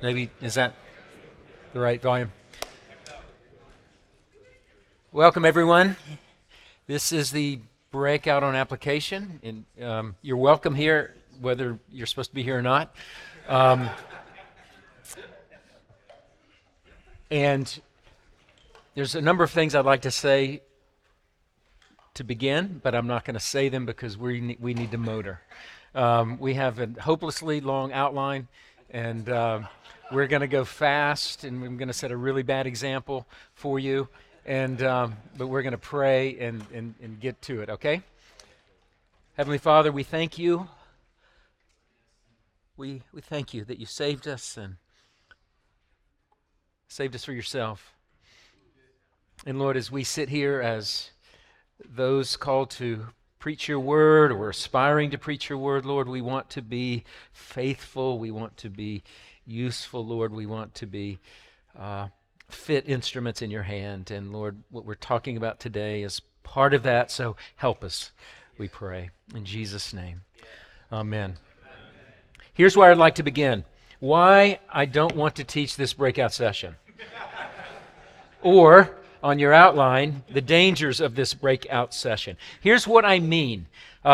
Maybe, is that the right volume? Welcome, everyone. This is the breakout on application, and you're welcome here, whether you're supposed to be here or not. And there's a number of things I'd like to say to begin, but I'm not going to say them because we need to motor. We have a hopelessly long outline, and we're going to go fast, and we're going to set a really bad example for you. And but we're going to pray and get to it, okay? Heavenly Father, we thank you. We thank you that you saved us and saved us for yourself. And Lord, as we sit here as those called to preach your word or aspiring to preach your word, Lord, we want to be faithful. We want to be useful, Lord. We want to be fit instruments in your hand. And Lord, what we're talking about today is part of that, so help us, we pray. In Jesus' name, amen. Here's where I'd like to begin. Why I don't want to teach this breakout session. Or, on your outline, the dangers of this breakout session. Here's what I mean.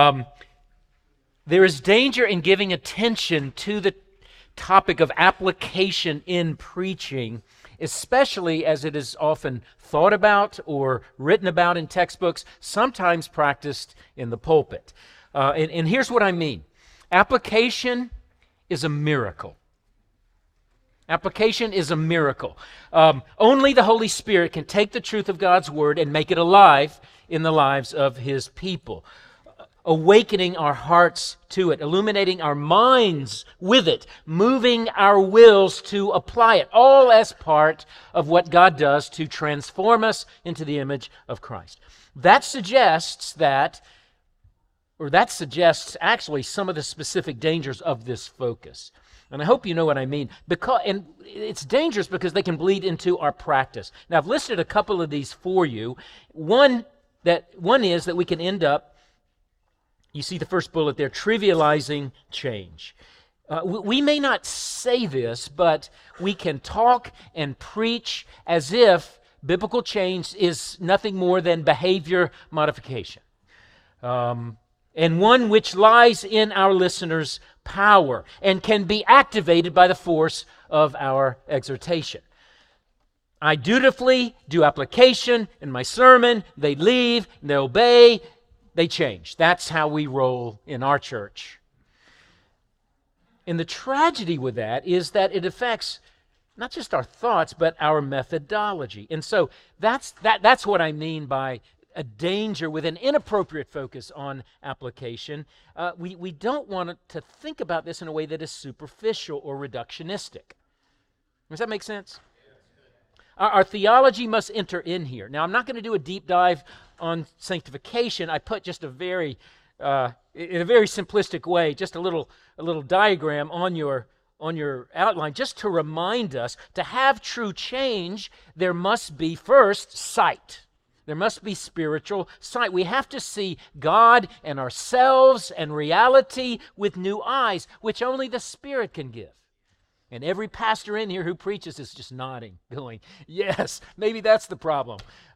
There is danger in giving attention to the topic of application in preaching, especially as it is often thought about or written about in textbooks, sometimes practiced in the pulpit. And here's what I mean. Application is a miracle. Application is a miracle. Only the Holy Spirit can take the truth of God's Word and make it alive in the lives of His people, awakening our hearts to it, illuminating our minds with it, moving our wills to apply it, all as part of what God does to transform us into the image of Christ. That suggests actually some of the specific dangers of this focus. And I hope you know what I mean. And it's dangerous because they can bleed into our practice. Now, I've listed a couple of these for you. One is that we can end up, you see the first bullet there, trivializing change. We may not say this, but we can talk and preach as if biblical change is nothing more than behavior modification. And one which lies in our listeners' power and can be activated by the force of our exhortation. I dutifully do application in my sermon, they leave, they obey, they change. That's how we roll in our church. And the tragedy with that is that it affects not just our thoughts, but our methodology. And so that's what I mean by a danger with an inappropriate focus on application. We don't want to think about this in a way that is superficial or reductionistic. Does that make sense? Our theology must enter in here. Now, I'm not going to do a deep dive on sanctification. I put just in a very simplistic way, just a little diagram on your outline, just to remind us to have true change, there must be first sight. There must be spiritual sight. We have to see God and ourselves and reality with new eyes, which only the Spirit can give. And every pastor in here who preaches is just nodding, going, yes, maybe that's the problem.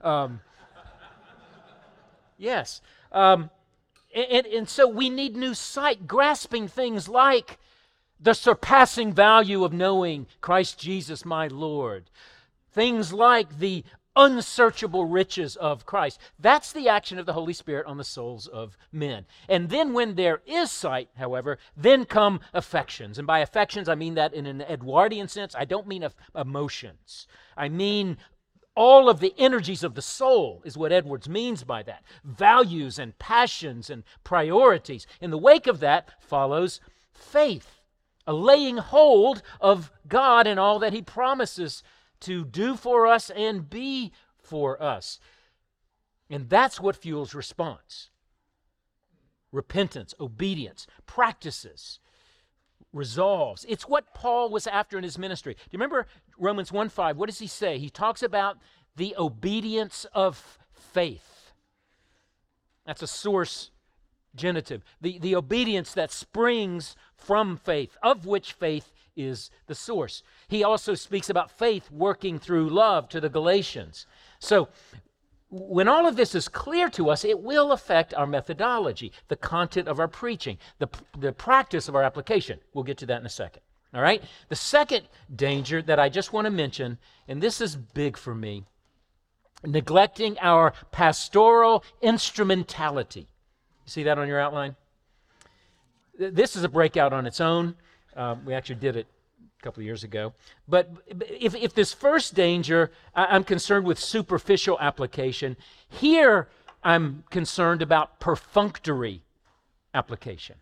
Yes. And so we need new sight, grasping things like the surpassing value of knowing Christ Jesus my Lord. Things like the unsearchable riches of Christ. That's the action of the Holy Spirit on the souls of men. And then when there is sight, however, then come affections. And by affections, I mean that in an Edwardian sense. I don't mean emotions. I mean all of the energies of the soul is what Edwards means by that. Values and passions and priorities. In the wake of that follows faith, a laying hold of God and all that He promises to do for us and be for us. And that's what fuels response. Repentance, obedience, practices, resolves. It's what Paul was after in his ministry. Do you remember Romans 1:5? What does he say? He talks about the obedience of faith. That's a source genitive. The obedience that springs from faith, of which faith is the source. He also speaks about faith working through love to the Galatians. So when all of this is clear to us, it will affect our methodology, the content of our preaching, the practice of our application. We'll get to that in a second. All right? The second danger that I just want to mention, and this is big for me, neglecting our pastoral instrumentality. You see that on your outline? This is a breakout on its own. We actually did it a couple of years ago. But if this first danger, I'm concerned with superficial application, here I'm concerned about perfunctory application.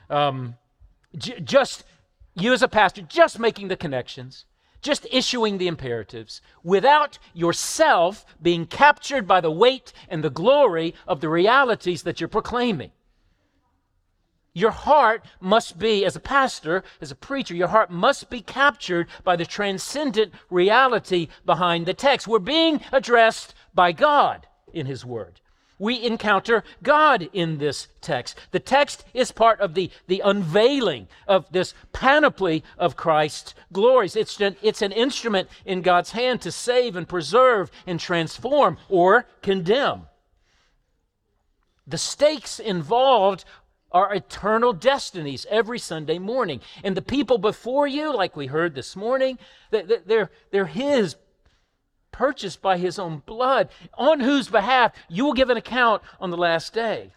Just you as a pastor, just making the connections, just issuing the imperatives, without yourself being captured by the weight and the glory of the realities that you're proclaiming. Your heart must be, as a pastor, as a preacher, your heart must be captured by the transcendent reality behind the text. We're being addressed by God in His Word. We encounter God in this text. The text is part of the unveiling of this panoply of Christ's glories. It's an instrument in God's hand to save and preserve and transform or condemn. The stakes involved are eternal destinies every Sunday morning. And the people before you, like we heard this morning, they're His, purchased by His own blood, on whose behalf you will give an account on the last day.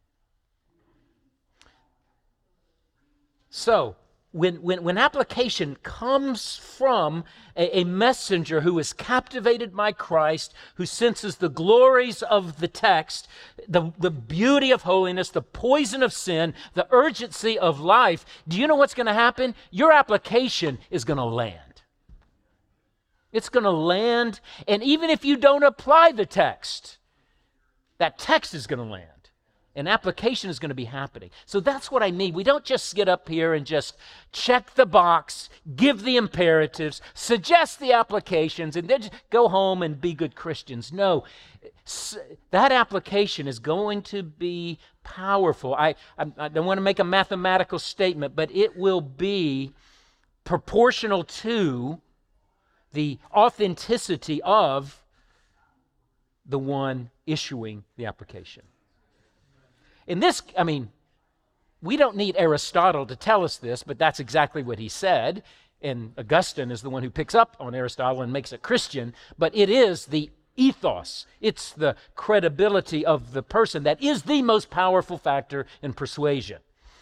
So, when application comes from a messenger who is captivated by Christ, who senses the glories of the text, the beauty of holiness, the poison of sin, the urgency of life, do you know what's going to happen? Your application is going to land. It's going to land, and even if you don't apply the text, that text is going to land. And application is going to be happening. So that's what I mean. We don't just get up here and just check the box, give the imperatives, suggest the applications, and then just go home and be good Christians. No, that application is going to be powerful. I don't want to make a mathematical statement, but it will be proportional to the authenticity of the one issuing the application. In this, we don't need Aristotle to tell us this, but that's exactly what he said. And Augustine is the one who picks up on Aristotle and makes it Christian. But it is the ethos, it's the credibility of the person that is the most powerful factor in persuasion.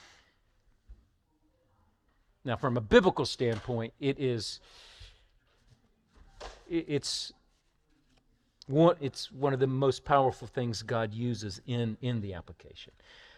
Now, from a biblical standpoint, it's one of the most powerful things God uses in the application.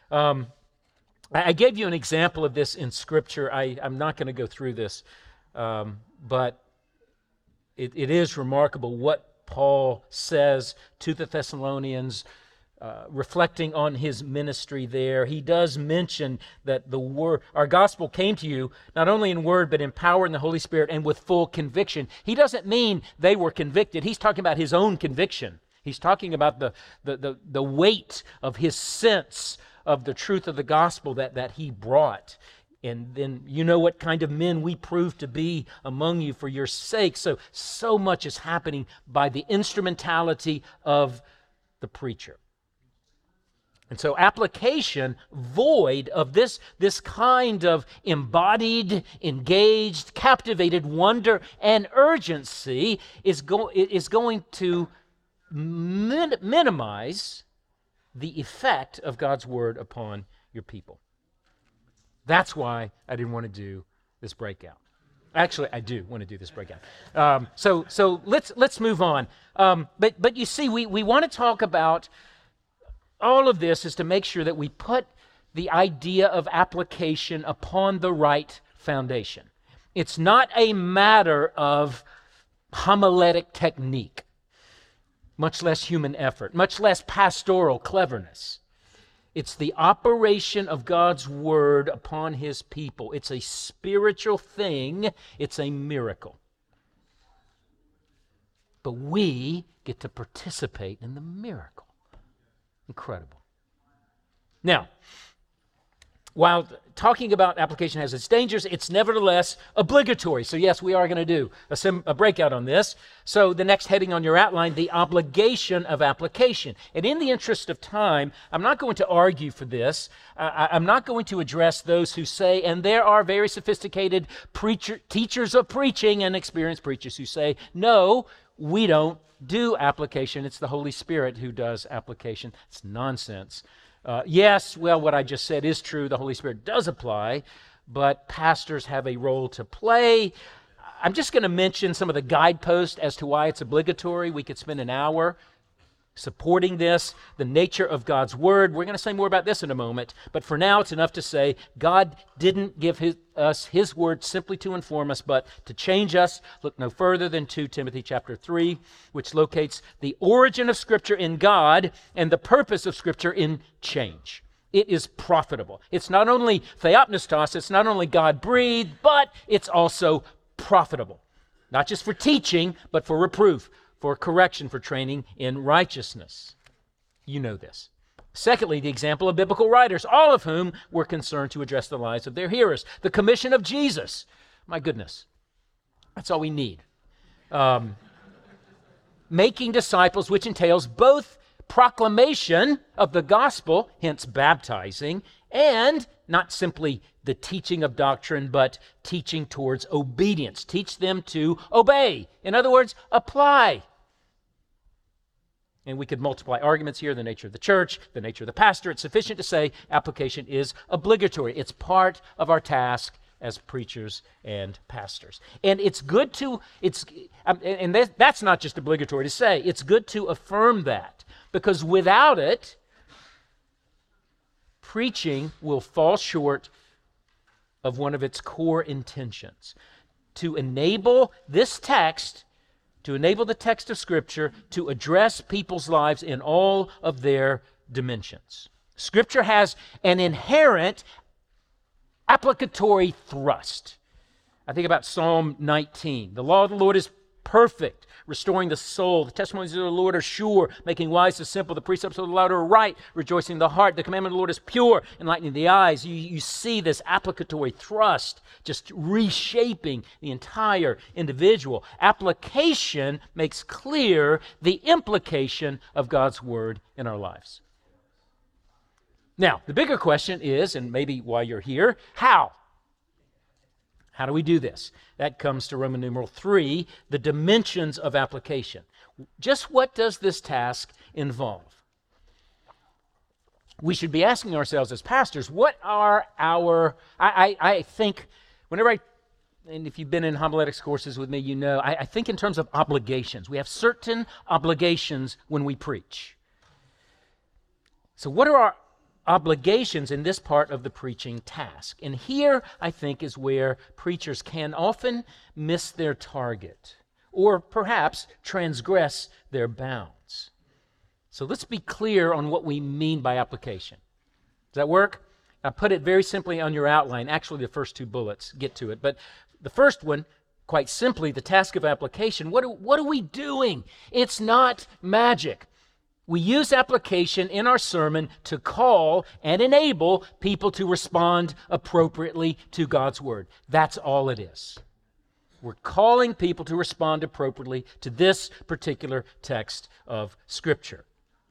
I gave you an example of this in Scripture. I'm not going to go through this, but it is remarkable what Paul says to the Thessalonians, reflecting on his ministry there. He does mention that our gospel came to you not only in word, but in power in the Holy Spirit and with full conviction. He doesn't mean they were convicted. He's talking about his own conviction. He's talking about the weight of his sense of the truth of the gospel that he brought. And then you know what kind of men we prove to be among you for your sake. So much is happening by the instrumentality of the preacher. And so application void of this kind of embodied, engaged, captivated wonder and urgency is going to minimize the effect of God's word upon your people. That's why I didn't want to do this breakout. Actually, I do want to do this breakout. So let's move on. But you see, we want to talk about all of this is to make sure that we put the idea of application upon the right foundation. It's not a matter of homiletic technique, much less human effort, much less pastoral cleverness. It's the operation of God's word upon His people. It's a spiritual thing. It's a miracle. But we get to participate in the miracle. Incredible. Now, while talking about application has its dangers, it's nevertheless obligatory. So yes, we are going to do a breakout on this. So the next heading on your outline, the obligation of application. And in the interest of time, I'm not going to argue for this. I'm not going to address those who say, and there are very sophisticated teachers of preaching and experienced preachers who say, no, we don't do application. It's the Holy Spirit who does application. It's nonsense. Yes, well, what I just said is true. The Holy Spirit does apply, but pastors have a role to play. I'm just going to mention some of the guideposts as to why it's obligatory. We could spend an hour supporting this, the nature of God's Word. We're going to say more about this in a moment, but for now it's enough to say God didn't give us His Word simply to inform us, but to change us. Look no further than 2 Timothy chapter 3, which locates the origin of Scripture in God and the purpose of Scripture in change. It is profitable. It's not only theopneustos, it's not only God-breathed, but it's also profitable. Not just for teaching, but for reproof, for correction, for training in righteousness. You know this. Secondly, the example of biblical writers, all of whom were concerned to address the lives of their hearers. The commission of Jesus. My goodness, that's all we need. Making disciples, which entails both proclamation of the gospel, hence baptizing, and not simply the teaching of doctrine, but teaching towards obedience. Teach them to obey. In other words, apply. And we could multiply arguments here, the nature of the church, the nature of the pastor. It's sufficient to say application is obligatory. It's part of our task as preachers and pastors. And it's good to, that's not just obligatory to say, it's good to affirm that, because without it, preaching will fall short of one of its core intentions, to enable this text, to enable the text of Scripture to address people's lives in all of their dimensions. Scripture has an inherent applicatory thrust. I think about Psalm 19. The law of the Lord is perfect, restoring the soul. The testimonies of the Lord are sure, making wise the simple. The precepts of the Lord are right, rejoicing the heart. The commandment of the Lord is pure, enlightening the eyes. You see this applicatory thrust just reshaping the entire individual. Application makes clear the implication of God's Word in our lives. Now, the bigger question is, and maybe why you're here, how? How do we do this? That comes to Roman numeral 3, the dimensions of application. Just what does this task involve? We should be asking ourselves as pastors, what are our, I think, whenever and if you've been in homiletics courses with me, you know, I think in terms of obligations. We have certain obligations when we preach. So what are our obligations in this part of the preaching task? And here, I think, is where preachers can often miss their target or perhaps transgress their bounds. So let's be clear on what we mean by application. Does that work? I put it very simply on your outline. Actually, the first 2 bullets get to it. But the first one, quite simply, the task of application. What are we doing? It's not magic. We use application in our sermon to call and enable people to respond appropriately to God's Word. That's all it is. We're calling people to respond appropriately to this particular text of Scripture.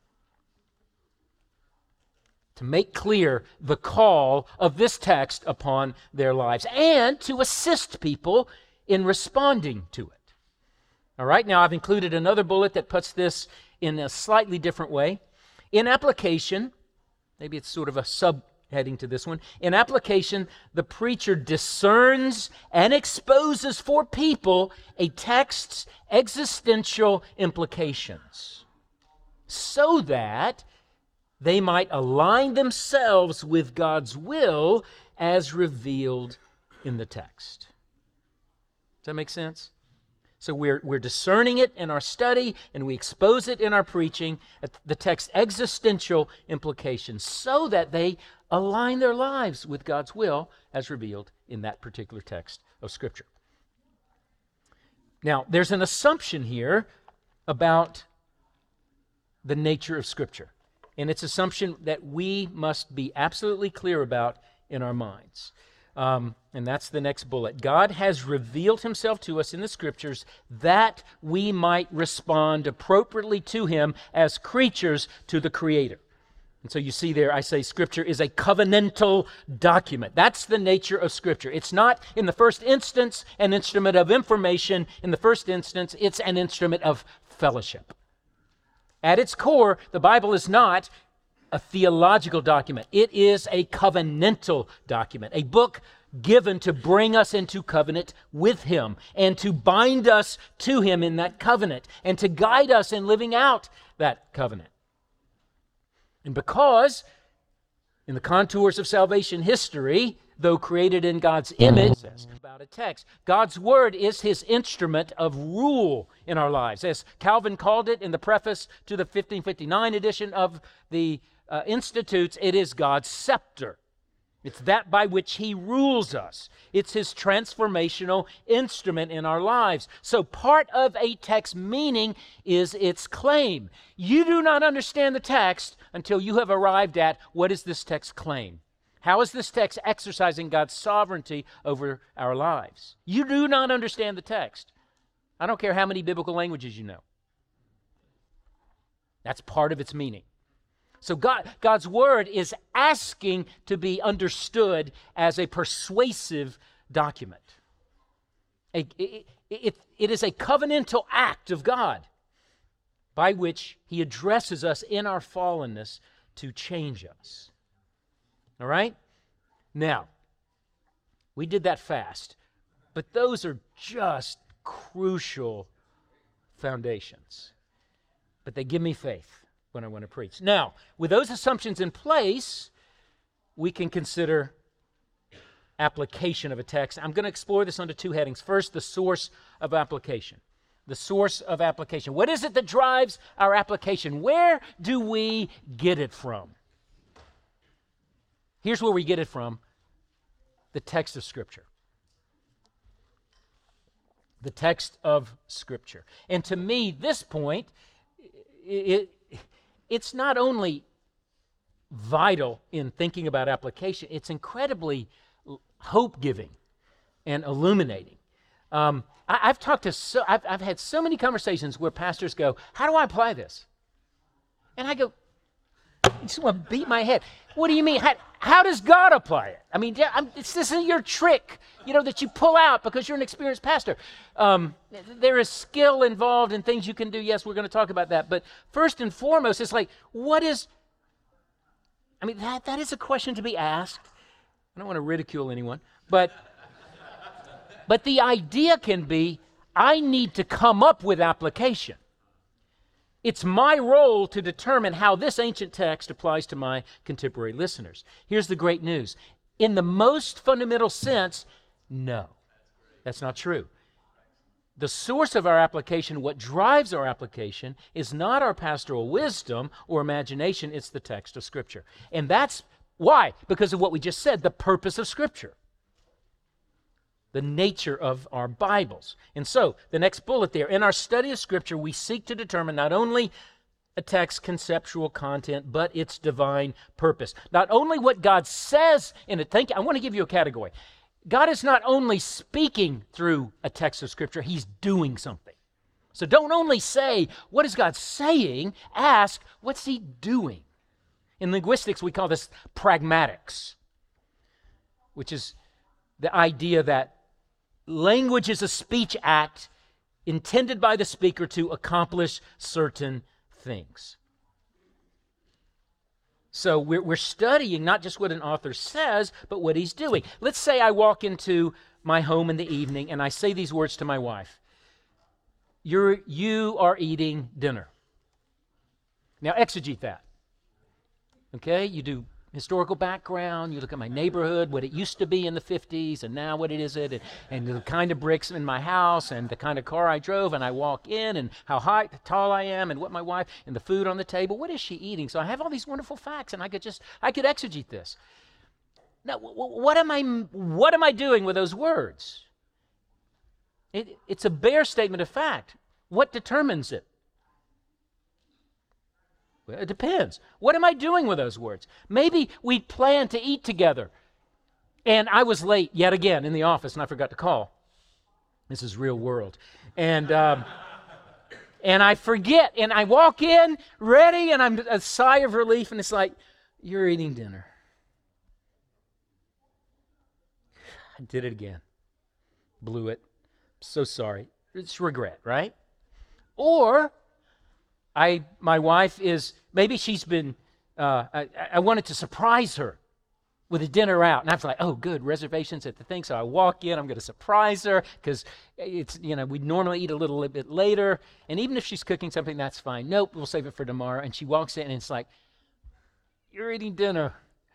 To make clear the call of this text upon their lives and to assist people in responding to it. All right, now I've included another bullet that puts this in a slightly different way. In application, maybe it's sort of a subheading to this one. In application, the preacher discerns and exposes for people a text's existential implications so that they might align themselves with God's will as revealed in the text. Does that make sense? So we're discerning it in our study, and we expose it in our preaching, at the text's existential implications, so that they align their lives with God's will as revealed in that particular text of Scripture. Now, there's an assumption here about the nature of Scripture, and it's an assumption that we must be absolutely clear about in our minds. And that's the next bullet. God has revealed himself to us in the Scriptures that we might respond appropriately to him as creatures to the Creator. And so you see there, I say Scripture is a covenantal document. That's the nature of Scripture. It's not, in the first instance, an instrument of information. In the first instance, it's an instrument of fellowship. At its core, the Bible is not a theological document. It is a covenantal document, a book given to bring us into covenant with him and to bind us to him in that covenant and to guide us in living out that covenant. And because, in the contours of salvation history, though created in God's image, about a text, God's Word is his instrument of rule in our lives. As Calvin called it in the preface to the 1559 edition of the Institutes, it is God's scepter. It's that by which he rules us. It's his transformational instrument in our lives. So part of a text's meaning is its claim. You do not understand the text until you have arrived at what does this text claim? How is this text exercising God's sovereignty over our lives? You do not understand the text. I don't care how many biblical languages you know. That's part of its meaning. So God's Word is asking to be understood as a persuasive document. It is a covenantal act of God by which he addresses us in our fallenness to change us. All right? Now, we did that fast, but those are just crucial foundations. But they give me faith when I want to preach. Now, with those assumptions in place, we can consider application of a text. I'm going to explore this under two headings. First, the source of application. The source of application. What is it that drives our application? Where do we get it from? Here's where we get it from: the text of Scripture. The text of Scripture. And to me, this point, it's not only vital in thinking about application, it's incredibly hope-giving and illuminating. I've had so many conversations where pastors go, "How do I apply this?" And I go, I just want to beat my head. What do you mean? How does God apply it? I mean, this isn't your trick, that you pull out because you're an experienced pastor. There is skill involved in things you can do. Yes, we're going to talk about that. But first and foremost, it's like, that is a question to be asked. I don't want to ridicule anyone, but the idea can be, I need to come up with application. It's my role to determine how this ancient text applies to my contemporary listeners. Here's the great news. In the most fundamental sense, no, that's not true. The source of our application, what drives our application, is not our pastoral wisdom or imagination, it's the text of Scripture. And that's why? Because of what we just said, the purpose of Scripture. The nature of our Bibles. And so, the next bullet there, in our study of Scripture, we seek to determine not only a text's conceptual content, but its divine purpose. Not only what God says in it. I want to give you a category. God is not only speaking through a text of Scripture, he's doing something. So don't only say, what is God saying? Ask, what's he doing? In linguistics, we call this pragmatics, which is the idea that language is a speech act intended by the speaker to accomplish certain things. So we're studying not just what an author says, but what he's doing. Let's say I walk into my home in the evening and I say these words to my wife. You are eating dinner. Now exegete that. Okay? You do historical background, you look at my neighborhood, what it used to be in the 50s, and now what it is, and the kind of bricks in my house, and the kind of car I drove, and I walk in, and how tall I am, and what my wife, and the food on the table, what is she eating? So I have all these wonderful facts, and I could exegete this. Now, what am I doing with those words? It's a bare statement of fact. What determines it? Well, it depends. What am I doing with those words? Maybe we plan to eat together And I was late yet again in the office, and I forgot to call. This is real world. And I forget, and I walk in ready, and I'm a sigh of relief, and it's like, you're eating dinner. I did it again. Blew it. So sorry. It's regret, right? Or my wife is, maybe she's been, I wanted to surprise her with a dinner out. And I was like, oh, good, reservations at the thing. So I walk in, I'm going to surprise her because it's, we normally eat a little bit later. And even if she's cooking something, that's fine. Nope, we'll save it for tomorrow. And she walks in and it's like, you're eating dinner.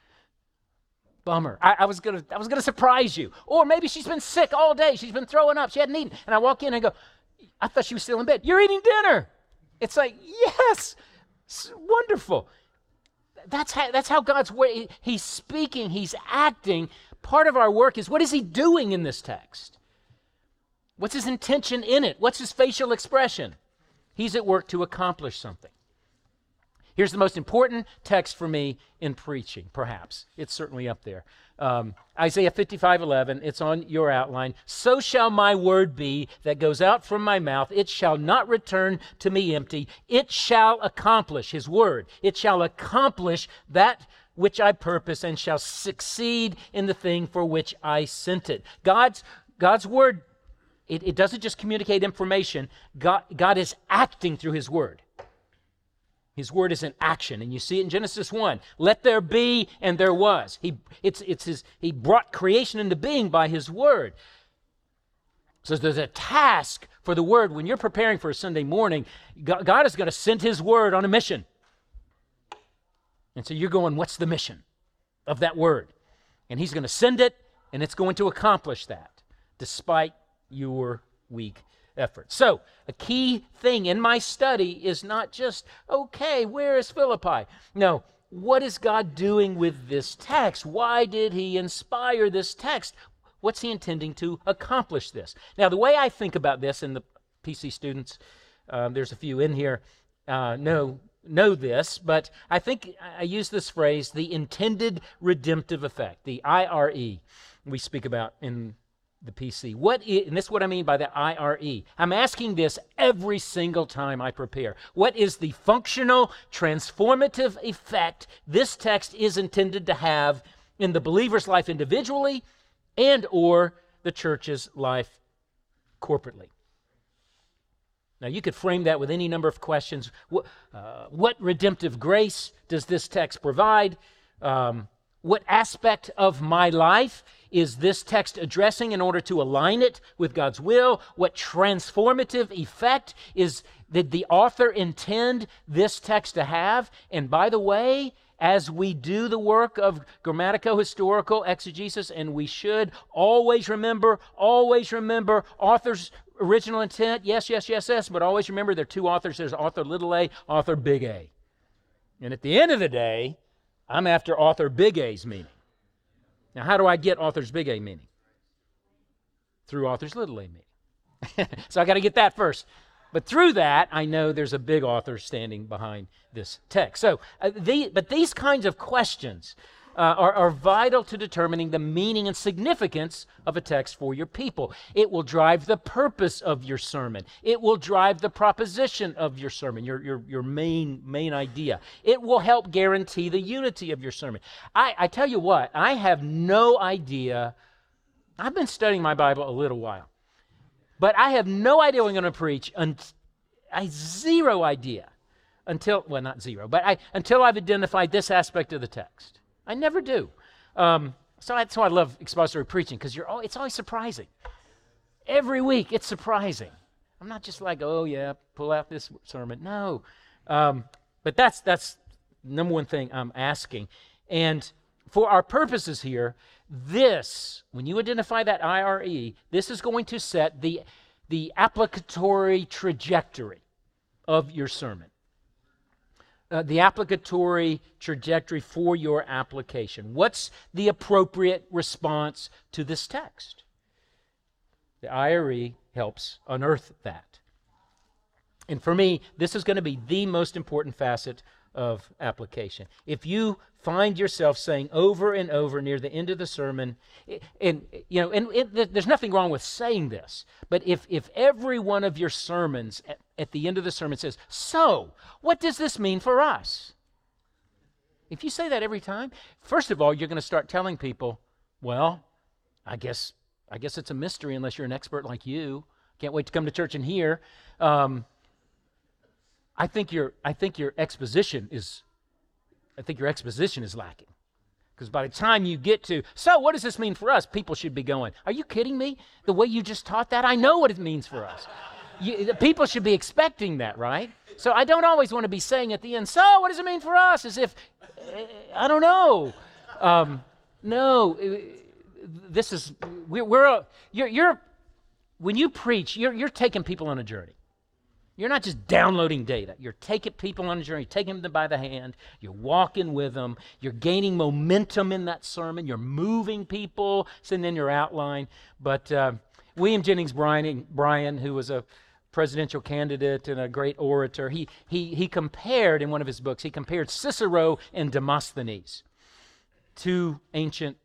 Bummer. I was gonna surprise you. Or maybe she's been sick all day. She's been throwing up. She hadn't eaten. And I walk in and go, I thought she was still in bed. You're eating dinner. It's like, yes, it's wonderful. That's how God's way. He's speaking. He's acting. Part of our work is, what is he doing in this text? What's his intention in it? What's his facial expression? He's at work to accomplish something. Here's the most important text for me in preaching, perhaps. It's certainly up there. Isaiah 55:11, it's on your outline. So shall my word be that goes out from my mouth. It shall not return to me empty. It shall accomplish, his word. It shall accomplish that which I purpose and shall succeed in the thing for which I sent it. God's word, it doesn't just communicate information. God is acting through his word. His word is in action, and you see it in Genesis 1. Let there be, and there was. He brought creation into being by his word. So there's a task for the word. When you're preparing for a Sunday morning, God is going to send his word on a mission. And so you're going, what's the mission of that word? And he's going to send it, and it's going to accomplish that, despite your weak effort. So, a key thing in my study is not just, okay, where is Philippi? No, what is God doing with this text? Why did he inspire this text? What's he intending to accomplish this? Now, the way I think about this, and the PC students, there's a few in here, know this, but I think I use this phrase, the intended redemptive effect, the IRE we speak about in the PC. And this is what I mean by the IRE. I'm asking this every single time I prepare. What is the functional, transformative effect this text is intended to have in the believer's life individually and or the church's life corporately? Now, you could frame that with any number of questions. What redemptive grace does this text provide? What aspect of my life is this text addressing in order to align it with God's will? What transformative effect did the author intend this text to have? And by the way, as we do the work of grammatico-historical exegesis, and we should always remember author's original intent, yes, but always remember there are two authors. There's author little a, author big A. And at the end of the day, I'm after author big A's meaning. Now, how do I get author's big A meaning? Through author's little a meaning. So I got to get that first. But through that, I know there's a big author standing behind this text. So, but these kinds of questions are vital to determining the meaning and significance of a text for your people. It will drive the purpose of your sermon. It will drive the proposition of your sermon, your main idea. It will help guarantee the unity of your sermon. I tell you what, I have no idea. I've been studying my Bible a little while, but I have no idea what I'm going to preach. Zero idea until I've identified this aspect of the text. I never do. So that's why I love expository preaching, because it's always surprising. Every week, it's surprising. I'm not just like, oh yeah, pull out this sermon. No. But that's number one thing I'm asking. And for our purposes here, when you identify that IRE, this is going to set the applicatory trajectory of your sermon. The applicatory trajectory for your application. What's the appropriate response to this text? The IRE helps unearth that. And for me, this is going to be the most important facet of application. If you find yourself saying over and over near the end of the sermon, there's nothing wrong with saying this, but if every one of your sermons at the end of the sermon says, so, what does this mean for us? If you say that every time, first of all, you're going to start telling people, well, I guess it's a mystery unless you're an expert like you. Can't wait to come to church and hear. I think your exposition is lacking. Because by the time you get to, so what does this mean for us? People should be going, are you kidding me? The way you just taught that, I know what it means for us. People should be expecting that, right? So I don't always want to be saying at the end, so what does it mean for us? As if, I don't know. No, this is, when you preach, you're taking people on a journey. You're not just downloading data. You're taking people on a journey, taking them by the hand. You're walking with them. You're gaining momentum in that sermon. You're moving people, sending in your outline. But William Jennings Bryan, who was a presidential candidate and a great orator, he compared, in one of his books, he compared Cicero and Demosthenes, two ancient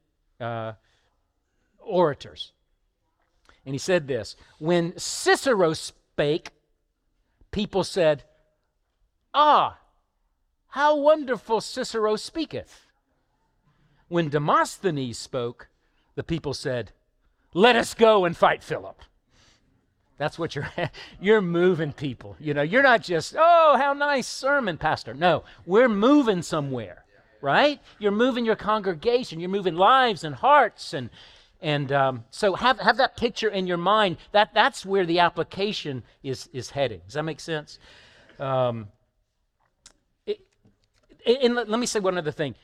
orators. And he said this, when Cicero spake, people said, how wonderful Cicero speaketh. When Demosthenes spoke, the people said, let us go and fight Philip. That's what you're moving people. You're not just, how nice sermon, pastor. No, we're moving somewhere, right? You're moving your congregation. You're moving lives and hearts. And so have that picture in your mind. That's where the application is heading. Does that make sense? And let me say one other thing.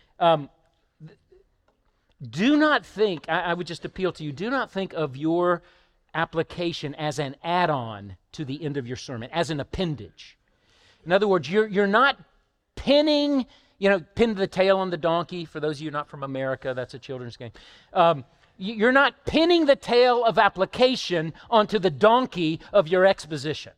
Do not think, I would just appeal to you, do not think of your application as an add-on to the end of your sermon, as an appendage. In other words, you're not pinning, pin the tail on the donkey. For those of you not from America, that's a children's game. You're not pinning the tail of application onto the donkey of your exposition.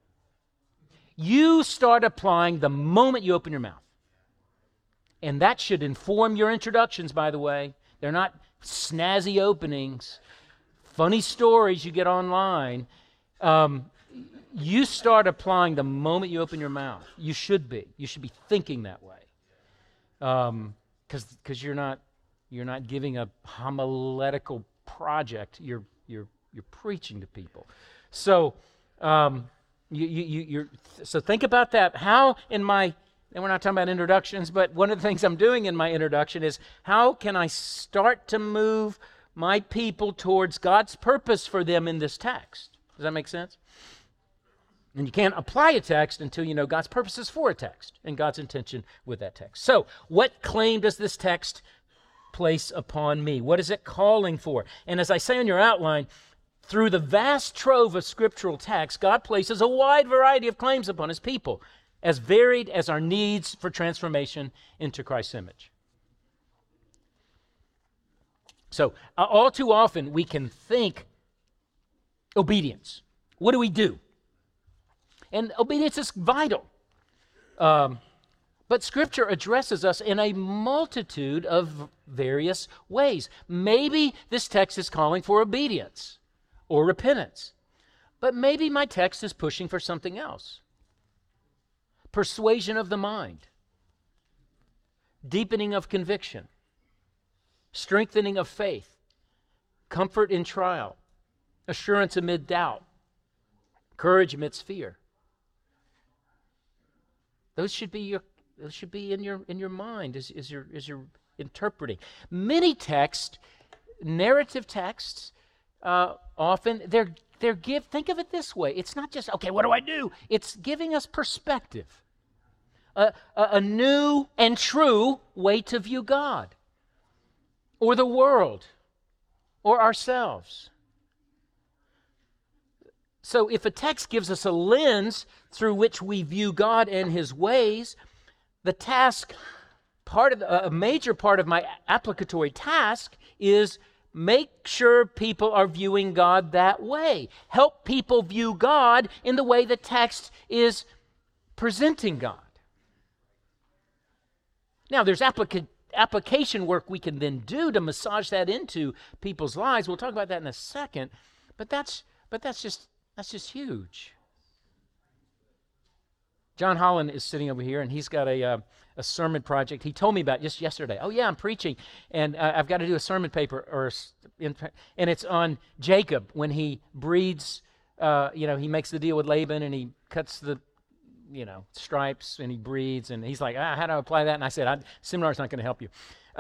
You start applying the moment you open your mouth. And that should inform your introductions, by the way. They're not snazzy openings, funny stories you get online. You start applying the moment you open your mouth. You should be. You should be thinking that way. Because you're not giving a homiletical project. You're preaching to people. So so think about that. How in my, and we're not talking about introductions, but one of the things I'm doing in my introduction is how can I start to move my people towards God's purpose for them in this text? Does that make sense? And you can't apply a text until you know God's purposes for a text and God's intention with that text. So what claim does this text place upon me? What is it calling for? And as I say on your outline, through the vast trove of scriptural texts, God places a wide variety of claims upon his people, as varied as our needs for transformation into Christ's image. So all too often we can think obedience. What do we do? And obedience is vital. But Scripture addresses us in a multitude of various ways. Maybe this text is calling for obedience or repentance. But maybe my text is pushing for something else. Persuasion of the mind. Deepening of conviction. Strengthening of faith. Comfort in trial. Assurance amid doubt. Courage amidst fear. Those should be in your mind as you're interpreting. Many texts, narrative texts, often think of it this way. It's not just, okay, what do I do? It's giving us perspective. A new and true way to view God or the world or ourselves. So if a text gives us a lens through which we view God and his ways, the task, a major part of my applicatory task is make sure people are viewing God that way. Help people view God in the way the text is presenting God. Now, there's application work we can then do to massage that into people's lives. We'll talk about that in a second. But that's just huge. John Holland is sitting over here, and he's got a sermon project. He told me about it just yesterday. Oh yeah, I'm preaching, and I've got to do a sermon paper, and it's on Jacob when he breeds. He makes the deal with Laban, and he cuts the stripes, and he breeds, and he's like, how do I apply that? And I said, seminar's not going to help you.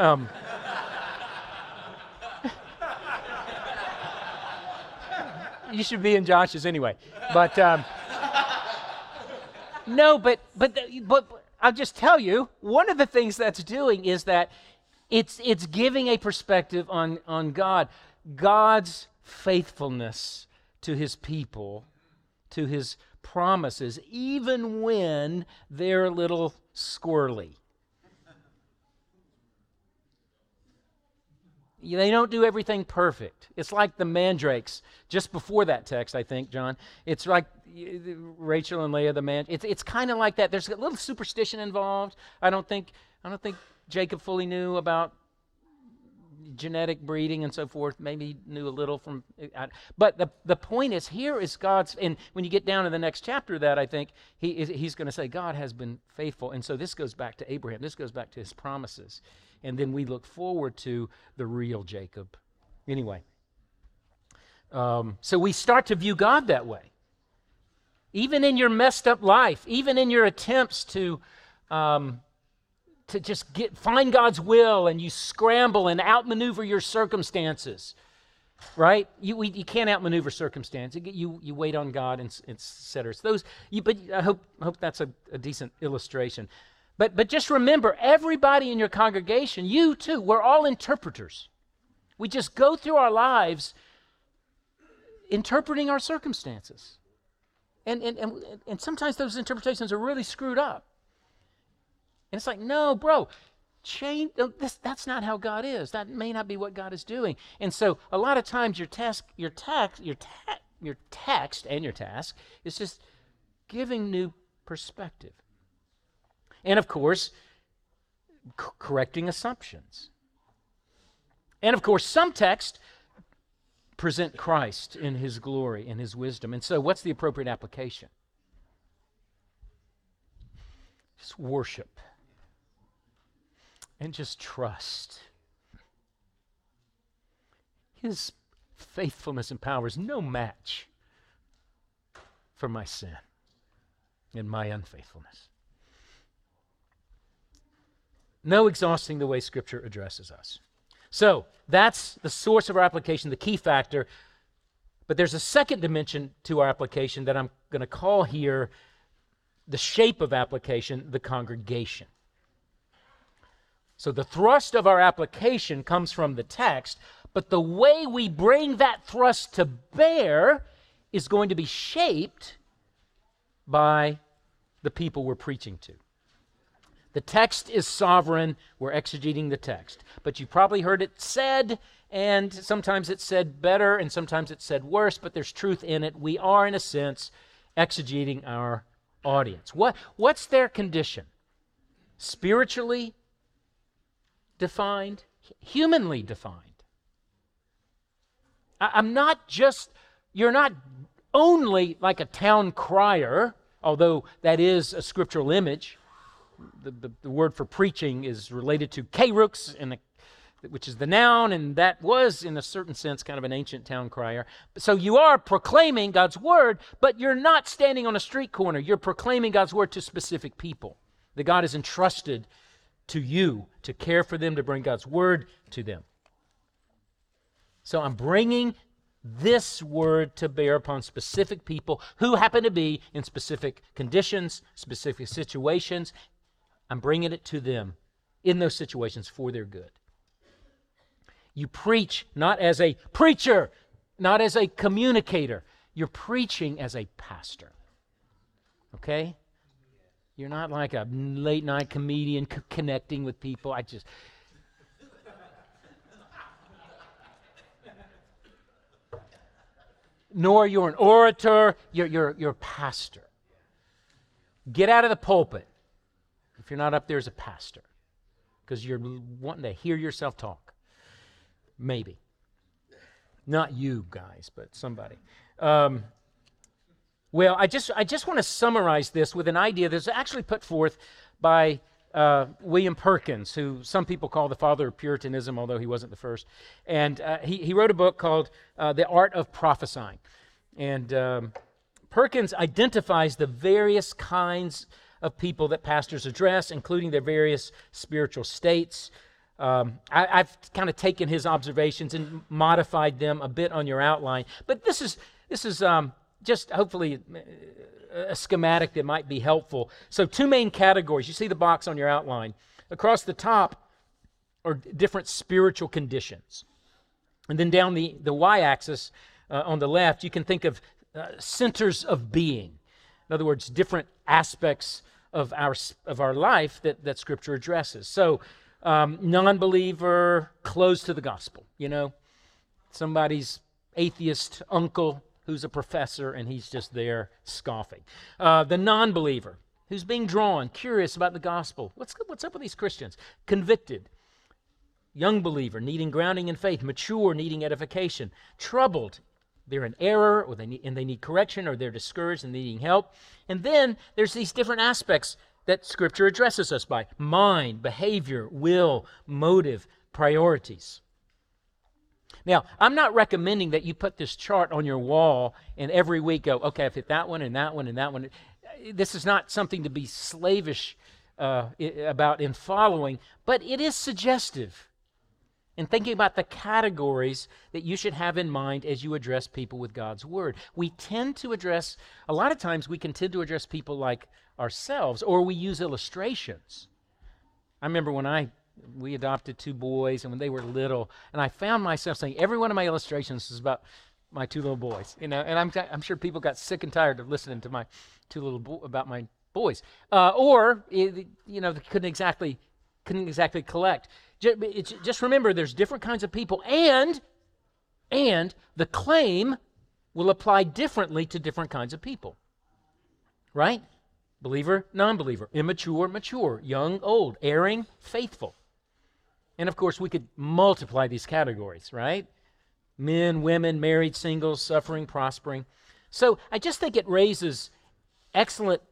You should be in Josh's anyway. But no, but I'll just tell you, one of the things that's doing is that it's giving a perspective on God's faithfulness to his people, to his promises, even when they're a little squirrely. They don't do everything perfect. It's like the mandrakes just before that text, I think, John. It's like Rachel and Leah, the man. It's kind of like that. There's a little superstition involved. I don't think Jacob fully knew about genetic breeding and so forth. Maybe he knew a little from. But the point is, here is God's. And when you get down to the next chapter, that I think he's going to say God has been faithful, and so this goes back to Abraham. This goes back to his promises. And then we look forward to the real Jacob. Anyway, so we start to view God that way. Even in your messed up life, even in your attempts to just find God's will, and you scramble and outmaneuver your circumstances, right? You can't outmaneuver circumstance. You wait on God, and et cetera. So but I hope that's a decent illustration. But just remember, everybody in your congregation, you too, we're all interpreters. We just go through our lives interpreting our circumstances. And sometimes those interpretations are really screwed up. And it's like, no, bro, change. That's not how God is. That may not be what God is doing. And so a lot of times your text and your task is just giving new perspective. And of course, correcting assumptions. And of course, some texts present Christ in his glory and his wisdom. And so what's the appropriate application? Just worship. And just trust. His faithfulness and power is no match for my sin and my unfaithfulness. No exhausting the way Scripture addresses us. So that's the source of our application, the key factor. But there's a second dimension to our application that I'm going to call here the shape of application, the congregation. So the thrust of our application comes from the text, but the way we bring that thrust to bear is going to be shaped by the people we're preaching to. The text is sovereign. We're exegeting the text. But you probably heard it said, and sometimes it's said better, and sometimes it's said worse, but there's truth in it. We are, in a sense, exegeting our audience. What's their condition? Spiritually defined, humanly defined. You're not only like a town crier, although that is a scriptural image. The word for preaching is related to kerux, which is the noun, and that was, in a certain sense, kind of an ancient town crier. So you are proclaiming God's word, but you're not standing on a street corner. You're proclaiming God's word to specific people that God has entrusted to you to care for them, to bring God's word to them. So I'm bringing this word to bear upon specific people who happen to be in specific conditions, specific situations. I'm bringing it to them in those situations for their good. You preach not as a preacher, not as a communicator. You're preaching as a pastor. Okay? You're not like a late night comedian connecting with people. Nor you're an orator. You're a pastor. Get out of the pulpit if you're not up there as a pastor. because you're wanting to hear yourself talk. Maybe. Not you guys, but somebody. Well, I just want to summarize this with an idea that's actually put forth by William Perkins, who some people call the father of Puritanism, although he wasn't the first. And he wrote a book called The Art of Prophesying. And Perkins identifies the various kinds of people that pastors address, including their various spiritual states. I've kind of taken his observations and modified them a bit on your outline, but this is just hopefully a schematic that might be helpful. So 2 main categories. You see the box on your outline. Across the top are different spiritual conditions. And then down the y-axis on the left, you can think of centers of being. In other words, different aspects of our life that Scripture addresses. So non-believer, closed to the gospel, somebody's atheist uncle who's a professor and he's just there scoffing. The non-believer who's being drawn, curious about the gospel. What's up with these Christians? Convicted. Young believer needing grounding in faith. Mature, needing edification. Troubled. They're in error or they need correction, or they're discouraged and needing help. And then there's these different aspects that Scripture addresses us by: mind, behavior, will, motive, priorities. Now, I'm not recommending that you put this chart on your wall and every week go, okay, I've hit that one and that one and that one. This is not something to be slavish about in following, but it is suggestive in thinking about the categories that you should have in mind as you address people with God's Word. A lot of times we can tend to address people like ourselves, or we use illustrations. I remember when we adopted 2 boys, and when they were little, and I found myself saying every one of my illustrations is about my 2 little boys, and I'm sure people got sick and tired of listening to my about my boys, or they couldn't exactly collect. Just remember, there's different kinds of people, and the claim will apply differently to different kinds of people, right? Believer, non-believer, immature, mature, young, old, erring, faithful. And of course, we could multiply these categories, right? Men, women, married, singles, suffering, prospering. So I just think it raises excellent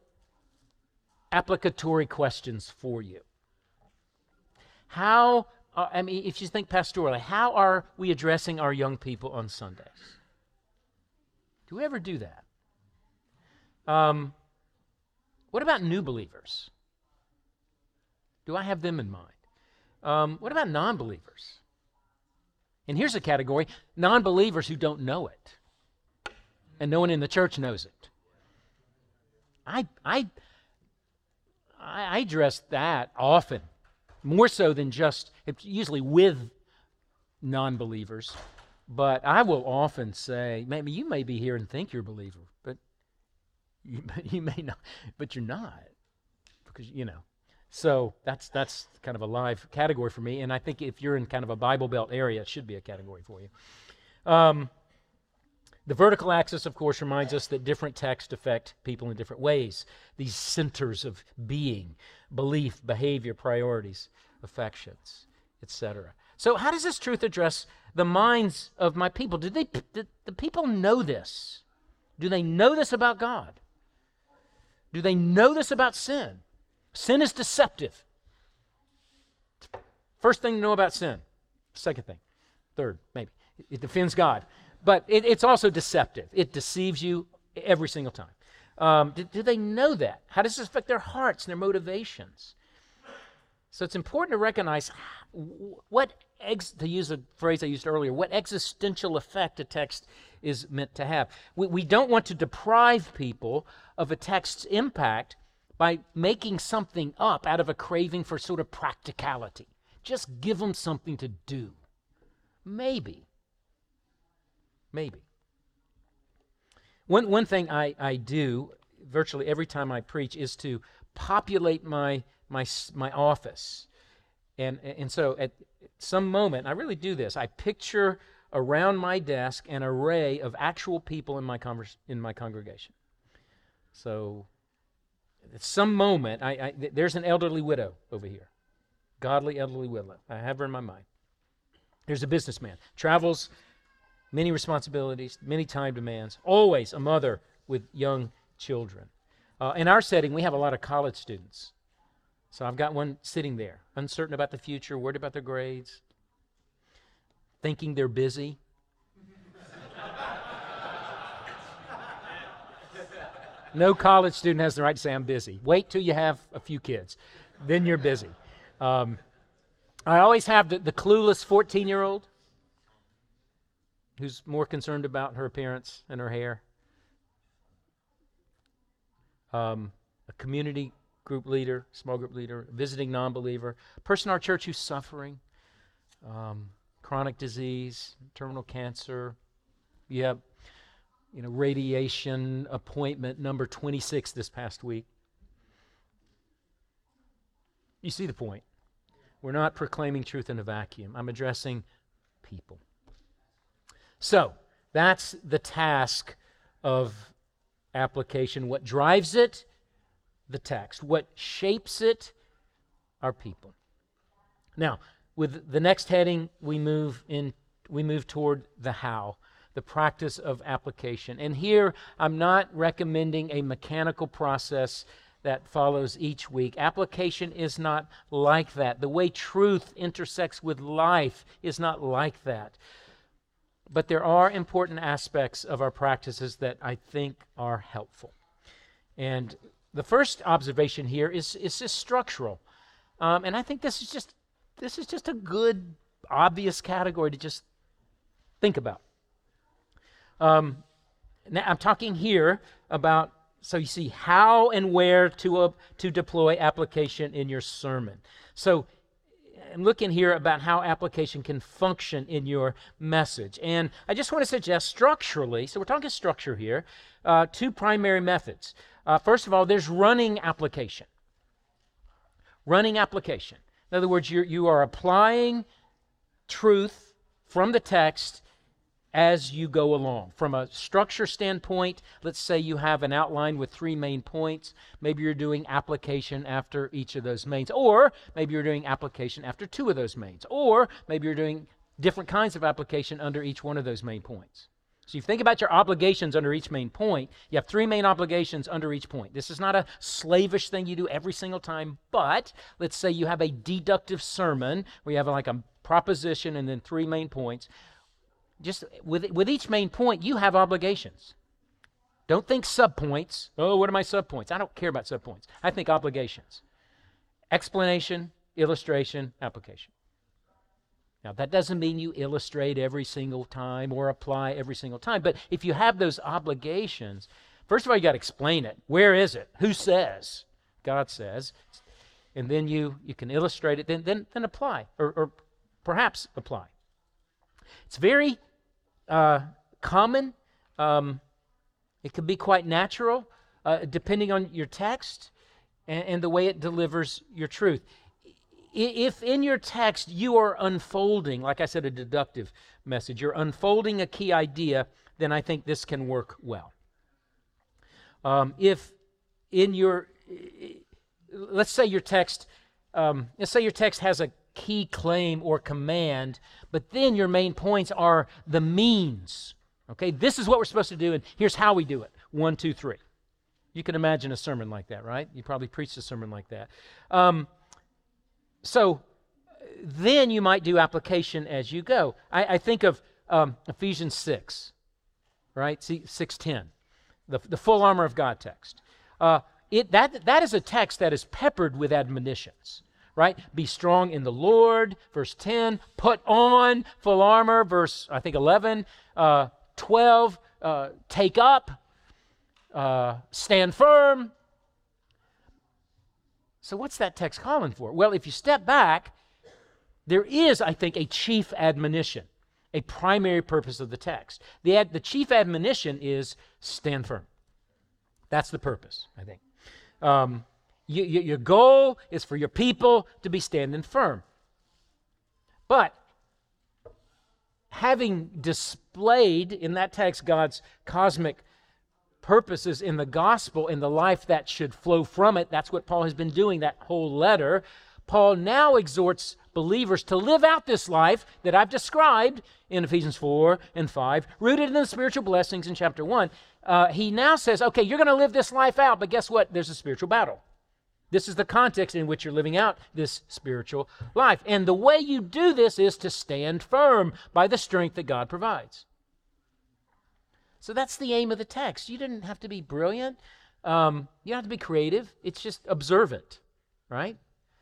applicatory questions for you. If you think pastorally, how are we addressing our young people on Sundays? Do we ever do that? What about new believers? Do I have them in mind? What about non-believers? And here's a category: non-believers who don't know it. And no one in the church knows it. I address that often, more so than just, it's usually with non-believers, but I will often say, maybe you may be here and think you're a believer, but you may not, but you're not, because, So that's kind of a live category for me, and I think if you're in kind of a Bible Belt area, it should be a category for you. The vertical axis, of course, reminds us that different texts affect people in different ways. These centers of being, belief, behavior, priorities, affections, etc. So how does this truth address the minds of my people? Do the people know this? Do they know this about God? Do they know this about sin? Sin is deceptive. First thing to know about sin. Second thing. Third, maybe. It offends God. But it's also deceptive. It deceives you every single time. Do they know that? How does this affect their hearts and their motivations? So it's important to recognize to use a phrase I used earlier, what existential effect a text is meant to have. We don't want to deprive people of a text's impact by making something up out of a craving for sort of practicality. Just give them something to do. Maybe. One thing I do virtually every time I preach is to populate my office. And so at some moment, I really do this. I picture around my desk an array of actual people in my congregation. So at some moment, there's an elderly widow over here. Godly elderly widow. I have her in my mind. There's a businessman. Travels, many responsibilities, many time demands. Always a mother with young children. In our setting, we have a lot of college students. So I've got one sitting there, uncertain about the future, worried about their grades, thinking they're busy. No college student has the right to say, I'm busy. Wait till you have a few kids. Then you're busy. I always have the clueless 14-year-old who's more concerned about her appearance and her hair. A community group leader, small group leader, visiting non-believer, a person in our church who's suffering, chronic disease, terminal cancer. You have, radiation appointment number 26 this past week. You see the point. We're not proclaiming truth in a vacuum. I'm addressing people. So, that's the task of application. What drives it? The text. What shapes it? Our people. Now, with the next heading, we move toward the how, the practice of application. And here, I'm not recommending a mechanical process that follows each week. Application is not like that. The way truth intersects with life is not like that. But there are important aspects of our practices that I think are helpful. And the first observation here is just structural. And I think this is just a good, obvious category to just think about. Now I'm talking here about, so you see how and where to deploy application in your sermon. So I'm looking here about how application can function in your message. And I just want to suggest structurally, so we're talking structure here, two primary methods. First of all, there's running application. Running application. In other words, you are applying truth from the text as you go along. From a structure standpoint, let's say you have an outline with 3 main points. Maybe you're doing application after each of those mains. Or maybe you're doing application after 2 of those mains. Or maybe you're doing different kinds of application under each one of those main points. So you think about your obligations under each main point. You have 3 main obligations under each point. This is not a slavish thing you do every single time, but let's say you have a deductive sermon where you have like a proposition and then 3 main points. Just with each main point, you have obligations. Don't think subpoints. Oh, what are my subpoints? I don't care about subpoints. I think obligations. Explanation, illustration, application. Now, that doesn't mean you illustrate every single time or apply every single time, but if you have those obligations, first of all, you got to explain it. Where is it? Who says? God says. And then you can illustrate it, then apply, or perhaps apply. It's very common. It can be quite natural, depending on your text and the way it delivers your truth. If in your text you are unfolding, like I said, a deductive message, you're unfolding a key idea, then I think this can work well. If in your, let's say your text has a key claim or command, but then your main points are the means. Okay, this is what we're supposed to do, and here's how we do it. 1, 2, 3. You can imagine a sermon like that, right? You probably preached a sermon like that. So then you might do application as you go. I think of Ephesians 6, right? See, 6:10, the full armor of God text. That is a text that is peppered with admonitions. Right? Be strong in the Lord, verse 10. Put on full armor, verse, I think, 11. 12, take up. Stand firm. So what's that text calling for? Well, if you step back, there is, I think, a chief admonition, a primary purpose of the text. The chief admonition is stand firm. That's the purpose, I think. Your goal is for your people to be standing firm. But having displayed in that text God's cosmic purposes in the gospel, in the life that should flow from it, that's what Paul has been doing that whole letter. Paul now exhorts believers to live out this life that I've described in Ephesians 4 and 5, rooted in the spiritual blessings in chapter 1. He now says, okay, you're going to live this life out, but guess what? There's a spiritual battle. This is the context in which you're living out this spiritual life. And the way you do this is to stand firm by the strength that God provides. So that's the aim of the text. You didn't have to be brilliant. You don't have to be creative. It's just observe it, right?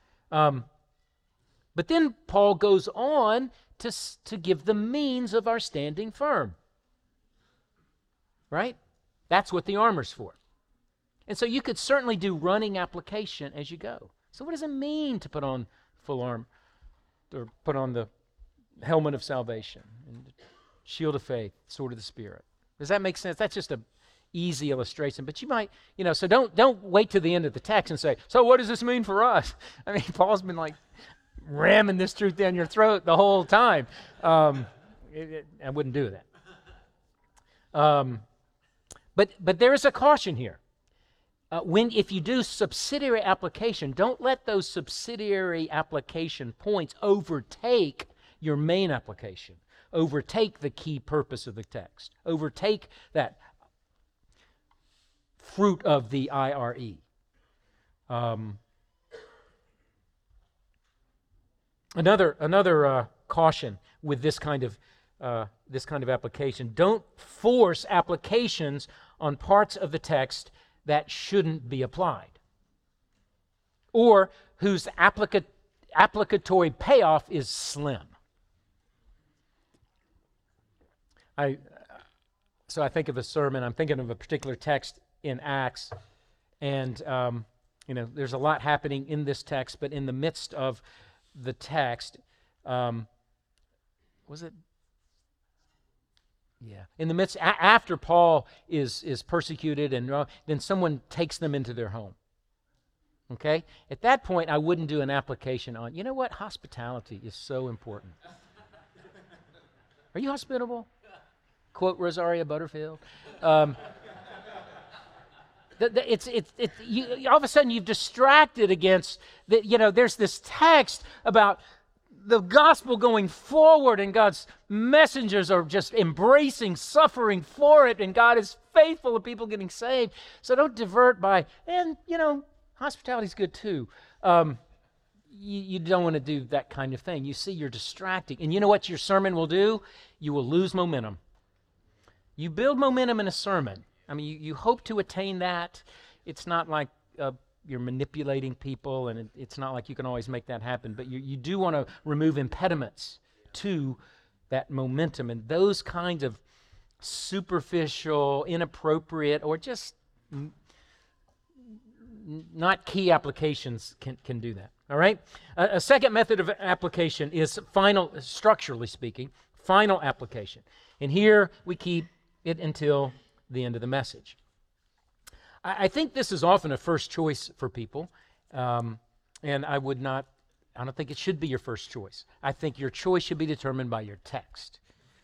But then Paul goes on to give the means of our standing firm, right? That's what the armor's for. And so you could certainly do running application as you go. So what does it mean to put on full armor, or put on the helmet of salvation, and shield of faith, sword of the Spirit? Does that make sense? That's just a easy illustration, but you might, so don't wait to the end of the text and say, so what does this mean for us? I mean, Paul's been like ramming this truth down your throat the whole time. I wouldn't do that. But there is a caution here. If you do subsidiary application, don't let those subsidiary application points overtake your main application, overtake the key purpose of the text, overtake that fruit of the IRE. Another caution with this kind of application: don't force applications on parts of the text that shouldn't be applied, or whose applicatory payoff is slim. So I think of a sermon. I'm thinking of a particular text in Acts, and there's a lot happening in this text, but in the midst of the text, was it? Yeah. In the midst, after Paul is persecuted, and then someone takes them into their home. Okay? At that point, I wouldn't do an application on, you know what? Hospitality is so important. Are you hospitable? Quote Rosaria Butterfield. All of a sudden you've distracted against, there's this text about the gospel going forward, and God's messengers are just embracing suffering for it, and God is faithful to people getting saved. So don't divert by, hospitality's good too. You don't want to do that kind of thing. You see, you're distracting. And you know what your sermon will do? You will lose momentum. You build momentum in a sermon. I mean, you hope to attain that. It's not like you're manipulating people, and it's not like you can always make that happen. But you do want to remove impediments to that momentum. And those kinds of superficial, inappropriate, or just not key applications can do that. All right? A second method of application is structurally speaking, final application. And here we keep it until the end of the message. I think this is often a first choice for people, and I don't think it should be your first choice. I think your choice should be determined by your text.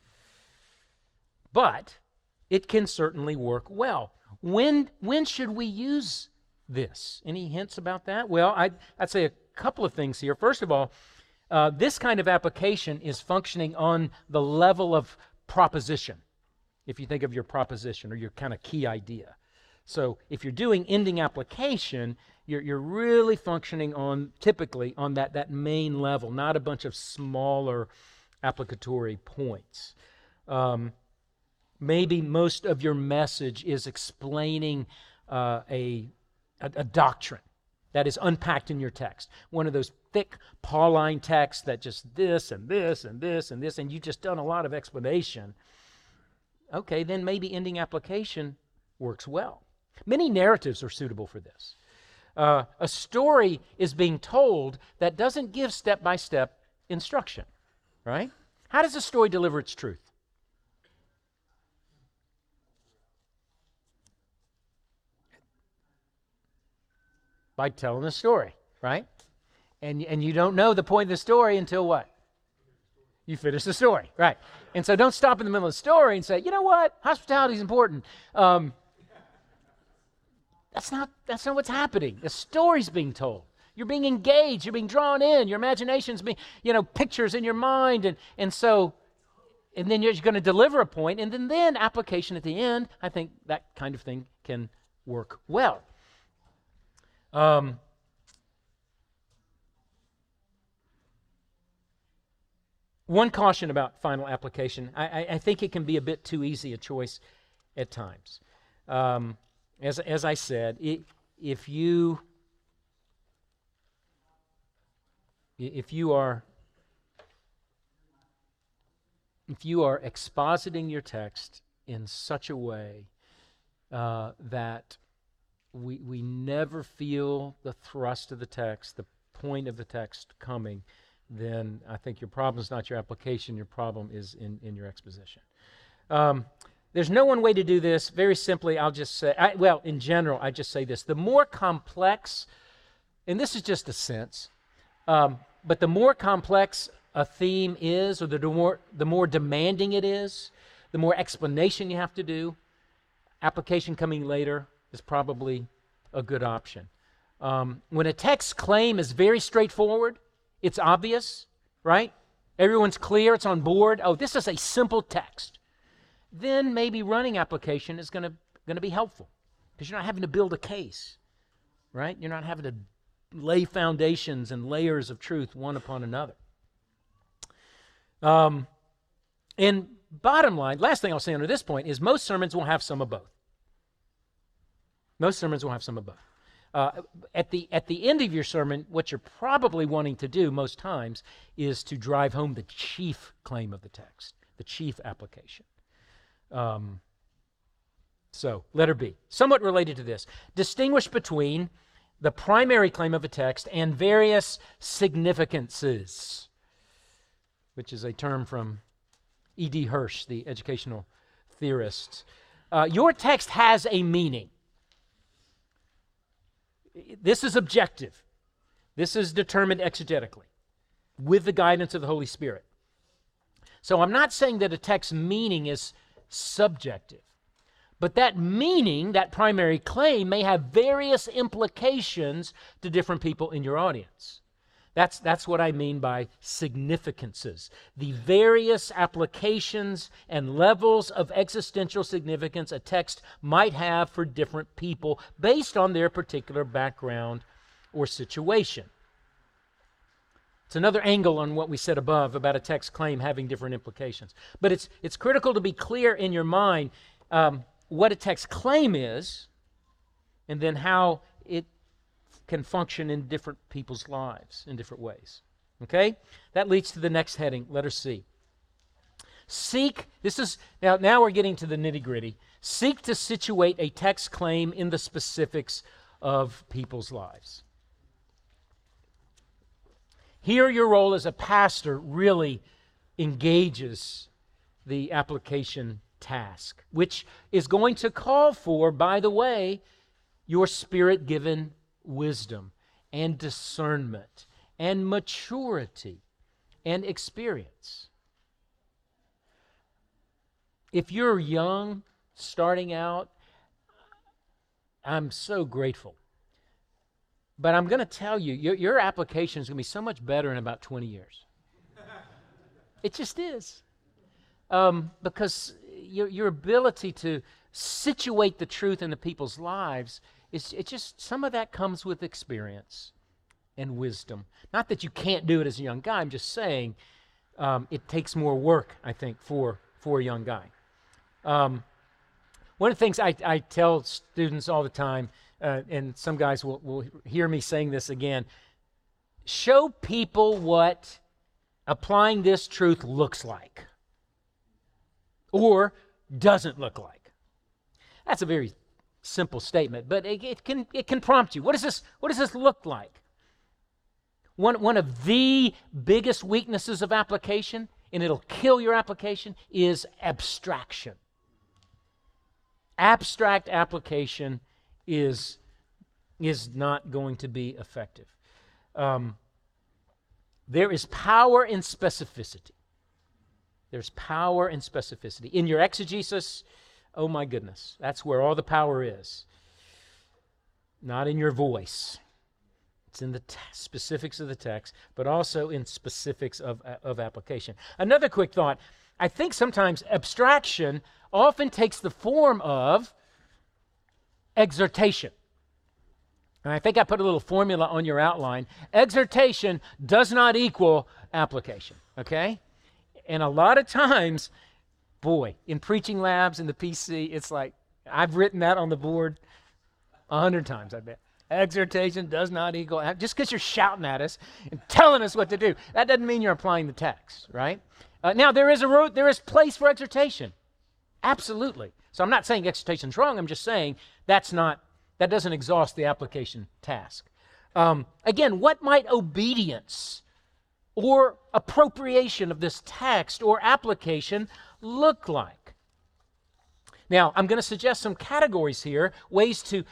But it can certainly work well. When should we use this? Any hints about that? Well, I'd say a couple of things here. First of all, this kind of application is functioning on the level of proposition, if you think of your proposition or your kind of key idea. So if you're doing ending application, you're really functioning typically on that main level, not a bunch of smaller applicatory points. Maybe most of your message is explaining a doctrine that is unpacked in your text. One of those thick Pauline texts that just this and this and this and this, and you've just done a lot of explanation. Okay, then maybe ending application works well. Many narratives are suitable for this. A story is being told that doesn't give step-by-step instruction, right? How does a story deliver its truth? By telling a story, right? And you don't know the point of the story until what? You finish the story, right? And so don't stop in the middle of the story and say, you know what? Hospitality is important. That's not what's happening. The story's being told. you're being engaged, you're being drawn in, your imagination's being, pictures in your mind, and then you're going to deliver a point, and then application at the end. I think that kind of thing can work well. One caution about final application, I think it can be a bit too easy a choice at times. As I said, if you are expositing your text in such a way that we never feel the thrust of the text, the point of the text coming, then I think your problem is not your application, your problem is in your exposition. There's no one way to do this. Very simply, I'll just say, in general, I just say this. The more complex, and this is just a sense, but the more complex a theme is, or the more demanding it is, the more explanation you have to do, application coming later is probably a good option. When a text claim is very straightforward, it's obvious, right? Everyone's clear, it's on board. Oh, this is a simple text. Then maybe running application is going to be helpful because you're not having to build a case, right? You're not having to lay foundations and layers of truth one upon another. And bottom line, last thing I'll say under this point is most sermons will have some of both. Most sermons will have some of both. At the end of your sermon, what you're probably wanting to do most times is to drive home the chief claim of the text, the chief application. So, letter B, somewhat related to this. Distinguish between the primary claim of a text and various significances, which is a term from E.D. Hirsch, the educational theorist. Your text has a meaning. This is objective. This is determined exegetically with the guidance of the Holy Spirit. So I'm not saying that a text's meaning is subjective, but that meaning, that primary claim, may have various implications to different people in your audience. That's what I mean by significances. The various applications and levels of existential significance a text might have for different people based on their particular background or situation. It's another angle on what we said above about a text claim having different implications. But it's critical to be clear in your mind what a text claim is and then how it can function in different people's lives in different ways. Okay? That leads to the next heading, letter C. Seek, now we're getting to the nitty-gritty. Seek to situate a text claim in the specifics of people's lives. Here your role as a pastor really engages the application task, which is going to call for, by the way, your Spirit-given wisdom and discernment and maturity and experience. If you're young, starting out, I'm so grateful. But I'm going to tell you, your application is going to be so much better in about 20 years. It just is. Because your ability to situate the truth into people's lives, it's just, some of that comes with experience and wisdom. Not that you can't do it as a young guy, I'm just saying it takes more work, I think, for a young guy. One of the things I tell students all the time, and some guys will hear me saying this again, show people what applying this truth looks like or doesn't look like. That's a very simple statement, but it can prompt you. What does this look like? One of the biggest weaknesses of application, and it'll kill your application, is abstraction. Abstract application is not going to be effective. There is power in specificity. There's power in specificity. In your exegesis, oh my goodness, that's where all the power is. Not in your voice. It's in the specifics of the text, but also in specifics of application. Another quick thought. I think sometimes abstraction often takes the form of exhortation. And I think I put a little formula on your outline. Exhortation does not equal application, okay? And a lot of times, boy, in preaching labs, in the PC, it's like, I've written that on the board 100 times, I bet. Exhortation does not equal, just because you're shouting at us and telling us what to do, that doesn't mean you're applying the text, right? Now, there is place for exhortation. Absolutely. So I'm not saying exhortation's wrong. I'm just saying that doesn't exhaust the application task. Again, what might obedience or appropriation of this text or application look like? Now, I'm going to suggest some categories here, ways to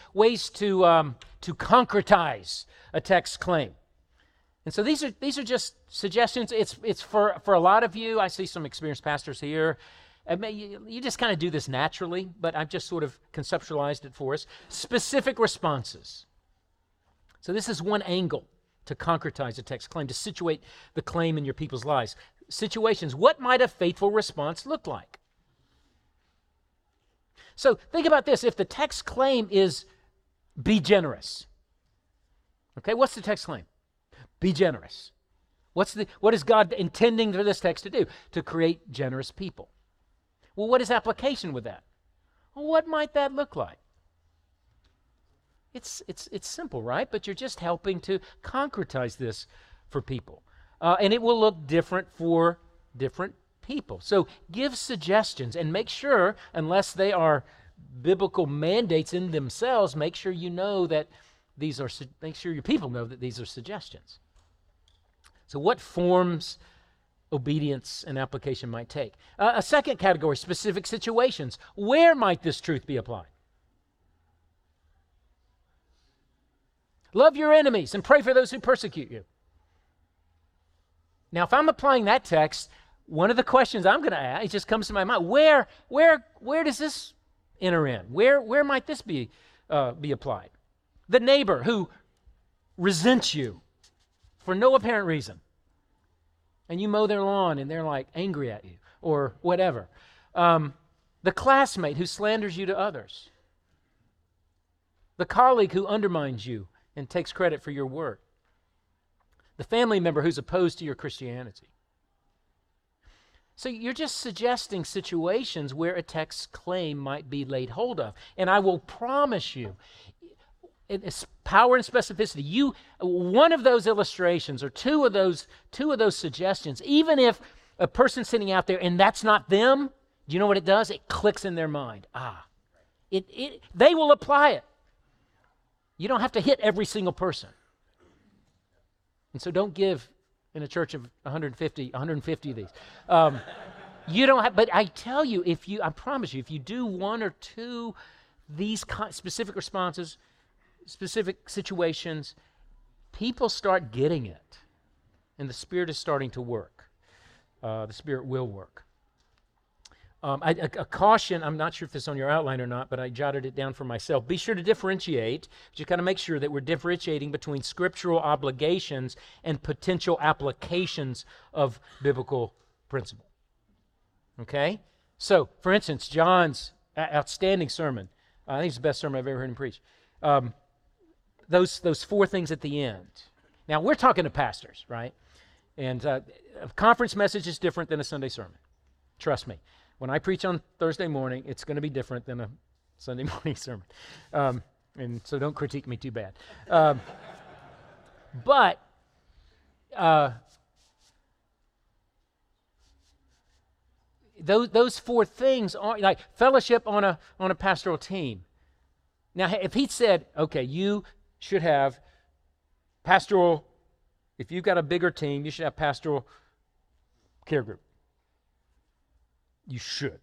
concretize a text claim. And so these are just suggestions. It's for a lot of you. I see some experienced pastors here. You just kind of do this naturally, but I've just sort of conceptualized it for us. Specific responses. So this is one angle to concretize a text claim, to situate the claim in your people's lives. Situations. What might a faithful response look like? So think about this. If the text claim is be generous. Okay, what's the text claim? Be generous. What is God intending for this text to do? To create generous people. Well, what is application with that? Well, what might that look like? It's simple, right? But you're just helping to concretize this for people. And it will look different for different people. So give suggestions and make sure, unless they are biblical mandates in themselves, make sure you know that make sure your people know that these are suggestions. So what forms obedience and application might take? A second category, specific situations. Where might this truth be applied? Love your enemies and pray for those who persecute you. Now, if I'm applying that text, one of the questions I'm going to ask, it just comes to my mind, where does this enter in? Where might this be applied? The neighbor who resents you for no apparent reason, and you mow their lawn and they're like angry at you or whatever. The classmate who slanders you to others. The colleague who undermines you and takes credit for your work. The family member who's opposed to your Christianity. So you're just suggesting situations where a text claim might be laid hold of. And I will promise you, it's power and specificity. One of those illustrations or two of those suggestions, even if a person's sitting out there and that's not them, do you know what it does? It clicks in their mind. They will apply it. You don't have to hit every single person. And so don't give in a church of 150 of these. You don't have, but I tell you, I promise you, if you do one or two these specific responses, specific situations, people start getting it. And the Spirit is starting to work. The Spirit will work. A caution, I'm not sure if this is on your outline or not, but I jotted it down for myself. Be sure to differentiate, just got to make sure that we're differentiating between scriptural obligations and potential applications of biblical principle. Okay? So, for instance, John's outstanding sermon, I think it's the best sermon I've ever heard him preach. Those four things at the end. Now, we're talking to pastors, right? And a conference message is different than a Sunday sermon. Trust me. When I preach on Thursday morning, it's going to be different than a Sunday morning sermon. And so don't critique me too bad. But those four things are like fellowship on a pastoral team. Now, if he said, okay, you should have pastoral, if you've got a bigger team, you should have pastoral care group. You should.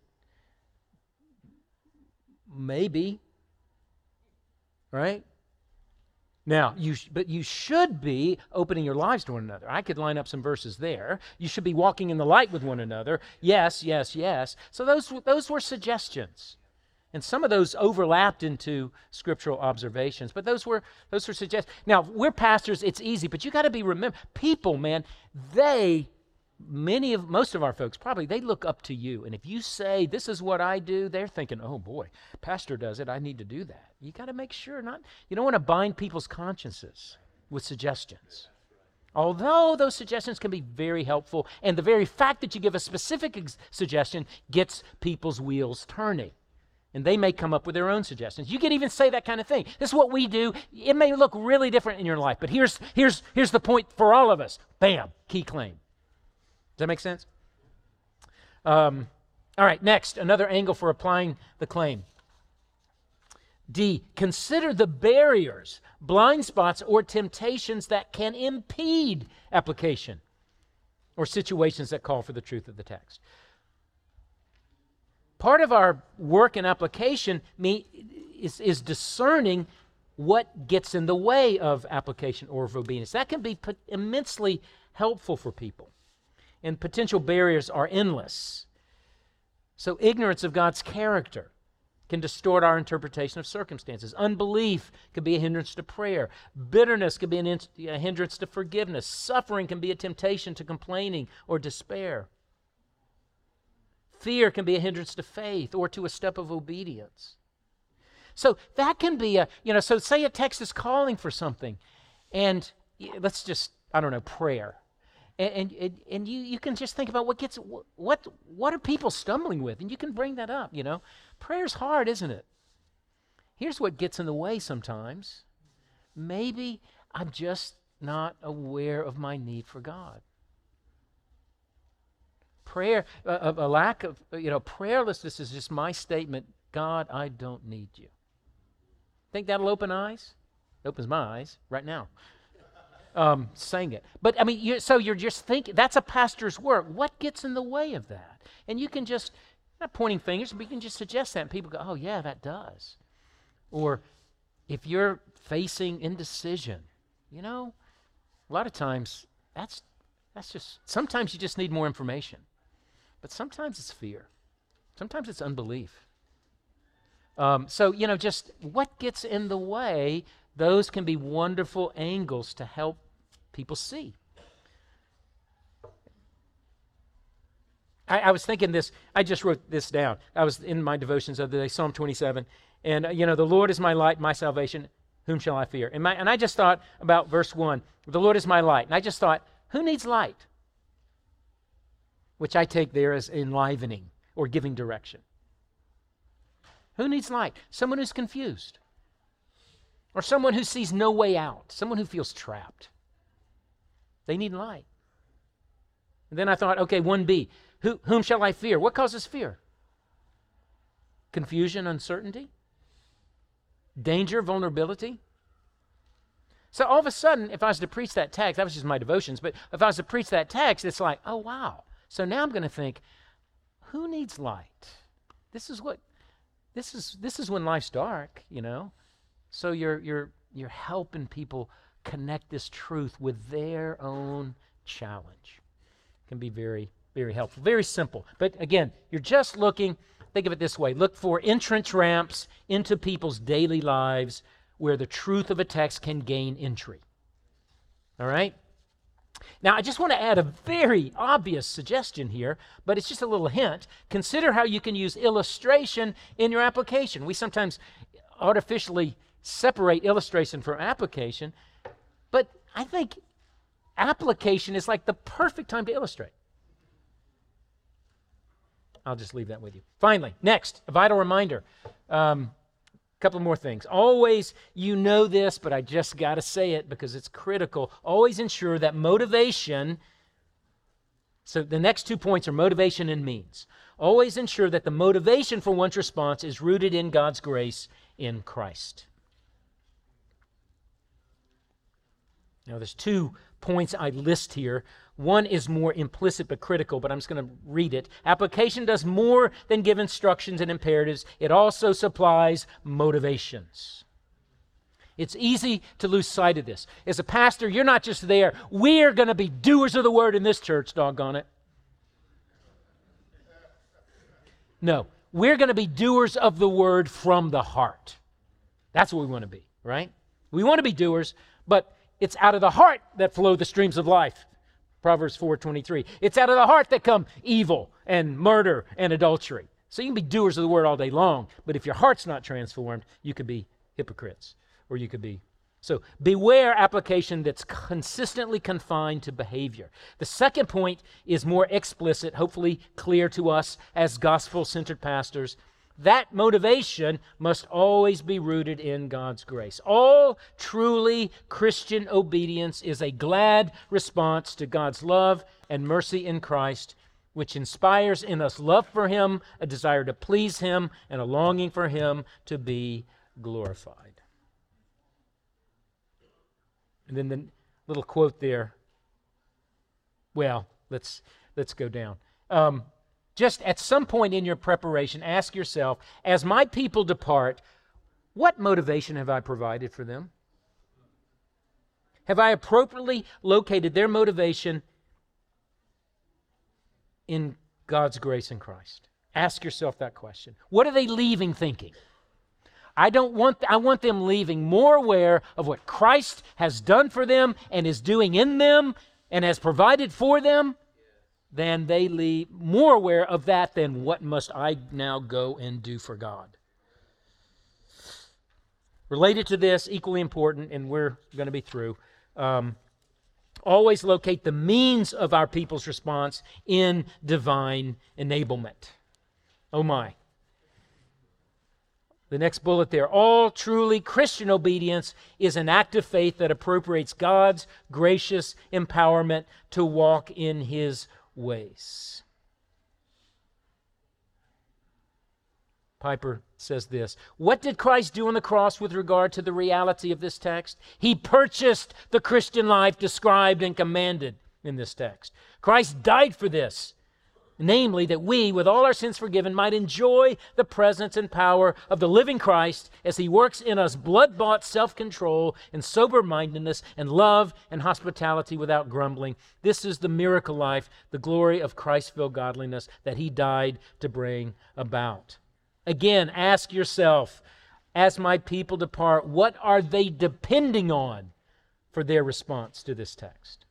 Maybe. Right? Now, but you should be opening your lives to one another. I could line up some verses there. You should be walking in the light with one another. Yes, yes, yes. So those were suggestions. And some of those overlapped into scriptural observations, but those were suggestions. Now, we're pastors, it's easy, but you got to remember, people, man, most of our folks probably, they look up to you. And if you say, this is what I do, they're thinking, oh boy, pastor does it, I need to do that. You got to make sure you don't want to bind people's consciences with suggestions. Although those suggestions can be very helpful, and the very fact that you give a specific suggestion gets people's wheels turning. And they may come up with their own suggestions. You can even say that kind of thing. This is what we do. It may look really different in your life, but here's the point for all of us. Bam, key claim. Does that make sense? All right, next, another angle for applying the claim. D, consider the barriers, blind spots, or temptations that can impede application or situations that call for the truth of the text. Part of our work and application is discerning what gets in the way of application or of obedience. That can be immensely helpful for people. And potential barriers are endless. So ignorance of God's character can distort our interpretation of circumstances. Unbelief can be a hindrance to prayer. Bitterness can be a hindrance to forgiveness. Suffering can be a temptation to complaining or despair. Fear can be a hindrance to faith or to a step of obedience. So that can be so say a text is calling for something, and let's just, prayer. And you can just think about what are people stumbling with, and you can bring that up, Prayer's hard, isn't it? Here's what gets in the way sometimes. Maybe I'm just not aware of my need for God. Prayer, a lack of, prayerlessness is just my statement, God, I don't need you. Think that'll open eyes? It opens my eyes right now. Saying it. But, you're just thinking, that's a pastor's work. What gets in the way of that? And you can just, not pointing fingers, but you can just suggest that, and people go, oh, yeah, that does. Or if you're facing indecision, a lot of times, that's just, sometimes you just need more information. But sometimes it's fear. Sometimes it's unbelief. Just what gets in the way, those can be wonderful angles to help people see. I was thinking this, I just wrote this down. I was in my devotions of the day, Psalm 27, and, the Lord is my light, my salvation, whom shall I fear? And I just thought about verse 1, the Lord is my light. And I just thought, who needs light? Which I take there as enlivening or giving direction. Who needs light? Someone who's confused. Or someone who sees no way out. Someone who feels trapped. They need light. And then I thought, okay, 1B. Whom shall I fear? What causes fear? Confusion, uncertainty? Danger, vulnerability? So all of a sudden, if I was to preach that text, that was just my devotions, but if I was to preach that text, it's like, oh, wow. So now I'm going to think, who needs light? This is when life's dark, So you're helping people connect this truth with their own challenge. It can be very, very helpful. Very simple. But again, you're just looking, think of it this way, look for entrance ramps into people's daily lives where the truth of a text can gain entry. All right? Now, I just want to add a very obvious suggestion here, but it's just a little hint. Consider how you can use illustration in your application. We sometimes artificially separate illustration from application, but I think application is like the perfect time to illustrate. I'll just leave that with you. Finally, next, a vital reminder. Couple more things. Always, this, but I just got to say it because it's critical. Always ensure that motivation, so the next 2 points are motivation and means. Always ensure that the motivation for one's response is rooted in God's grace in Christ. Now, there's 2 points I list here. One is more implicit but critical, but I'm just going to read it. Application does more than give instructions and imperatives. It also supplies motivations. It's easy to lose sight of this. As a pastor, you're not just there. We're going to be doers of the word in this church, doggone it. No, we're going to be doers of the word from the heart. That's what we want to be, right? We want to be doers, but it's out of the heart that flow the streams of life. Proverbs 4:23. It's out of the heart that come evil and murder and adultery. So you can be doers of the word all day long, but if your heart's not transformed, you could be hypocrites, or you could be. So beware application that's consistently confined to behavior. The second point is more explicit, hopefully clear to us as gospel-centered pastors. That motivation must always be rooted in God's grace. All truly Christian obedience is a glad response to God's love and mercy in Christ, which inspires in us love for Him, a desire to please Him, and a longing for Him to be glorified. And then the little quote there, well, let's go down. Just at some point in your preparation, ask yourself, as my people depart, what motivation have I provided for them? Have I appropriately located their motivation in God's grace in Christ? Ask yourself that question. What are they leaving thinking? I want them leaving more aware of what Christ has done for them and is doing in them and has provided for them, than they leave more aware of that than what must I now go and do for God. Related to this, equally important, and we're going to be through, always locate the means of our people's response in divine enablement. Oh my. The next bullet there, all truly Christian obedience is an act of faith that appropriates God's gracious empowerment to walk in His ways. Piper says this, what did Christ do on the cross with regard to the reality of this text? He purchased the Christian life described and commanded in this text. Christ died for this, namely that we, with all our sins forgiven, might enjoy the presence and power of the living Christ as He works in us blood-bought self-control and sober-mindedness and love and hospitality without grumbling. This is the miracle life, the glory of Christ-filled godliness that He died to bring about. Again, ask yourself, as my people depart, what are they depending on for their response to this text?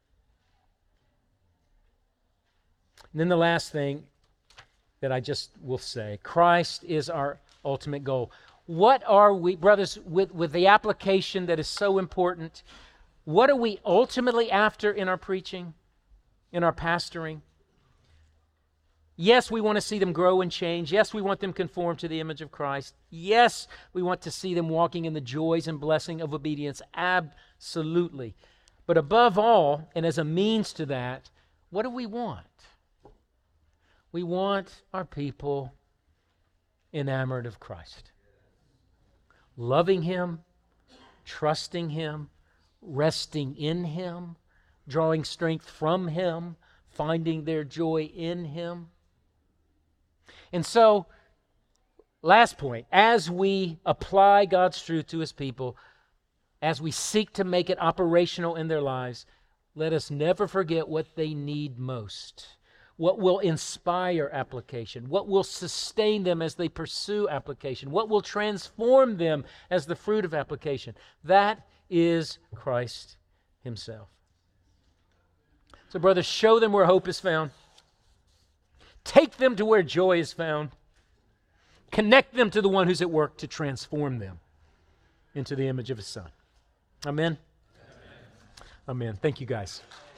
And then the last thing that I just will say, Christ is our ultimate goal. What are we, brothers, with the application that is so important, what are we ultimately after in our preaching, in our pastoring? Yes, we want to see them grow and change. Yes, we want them conform to the image of Christ. Yes, we want to see them walking in the joys and blessing of obedience. Absolutely. But above all, and as a means to that, what do we want? We want our people enamored of Christ, loving Him, trusting Him, resting in Him, drawing strength from Him, finding their joy in Him. And so, last point, as we apply God's truth to His people, as we seek to make it operational in their lives, let us never forget what they need most. What will inspire application? What will sustain them as they pursue application? What will transform them as the fruit of application? That is Christ Himself. So, brothers, show them where hope is found. Take them to where joy is found. Connect them to the one who's at work to transform them into the image of His Son. Amen? Amen. Amen. Thank you, guys.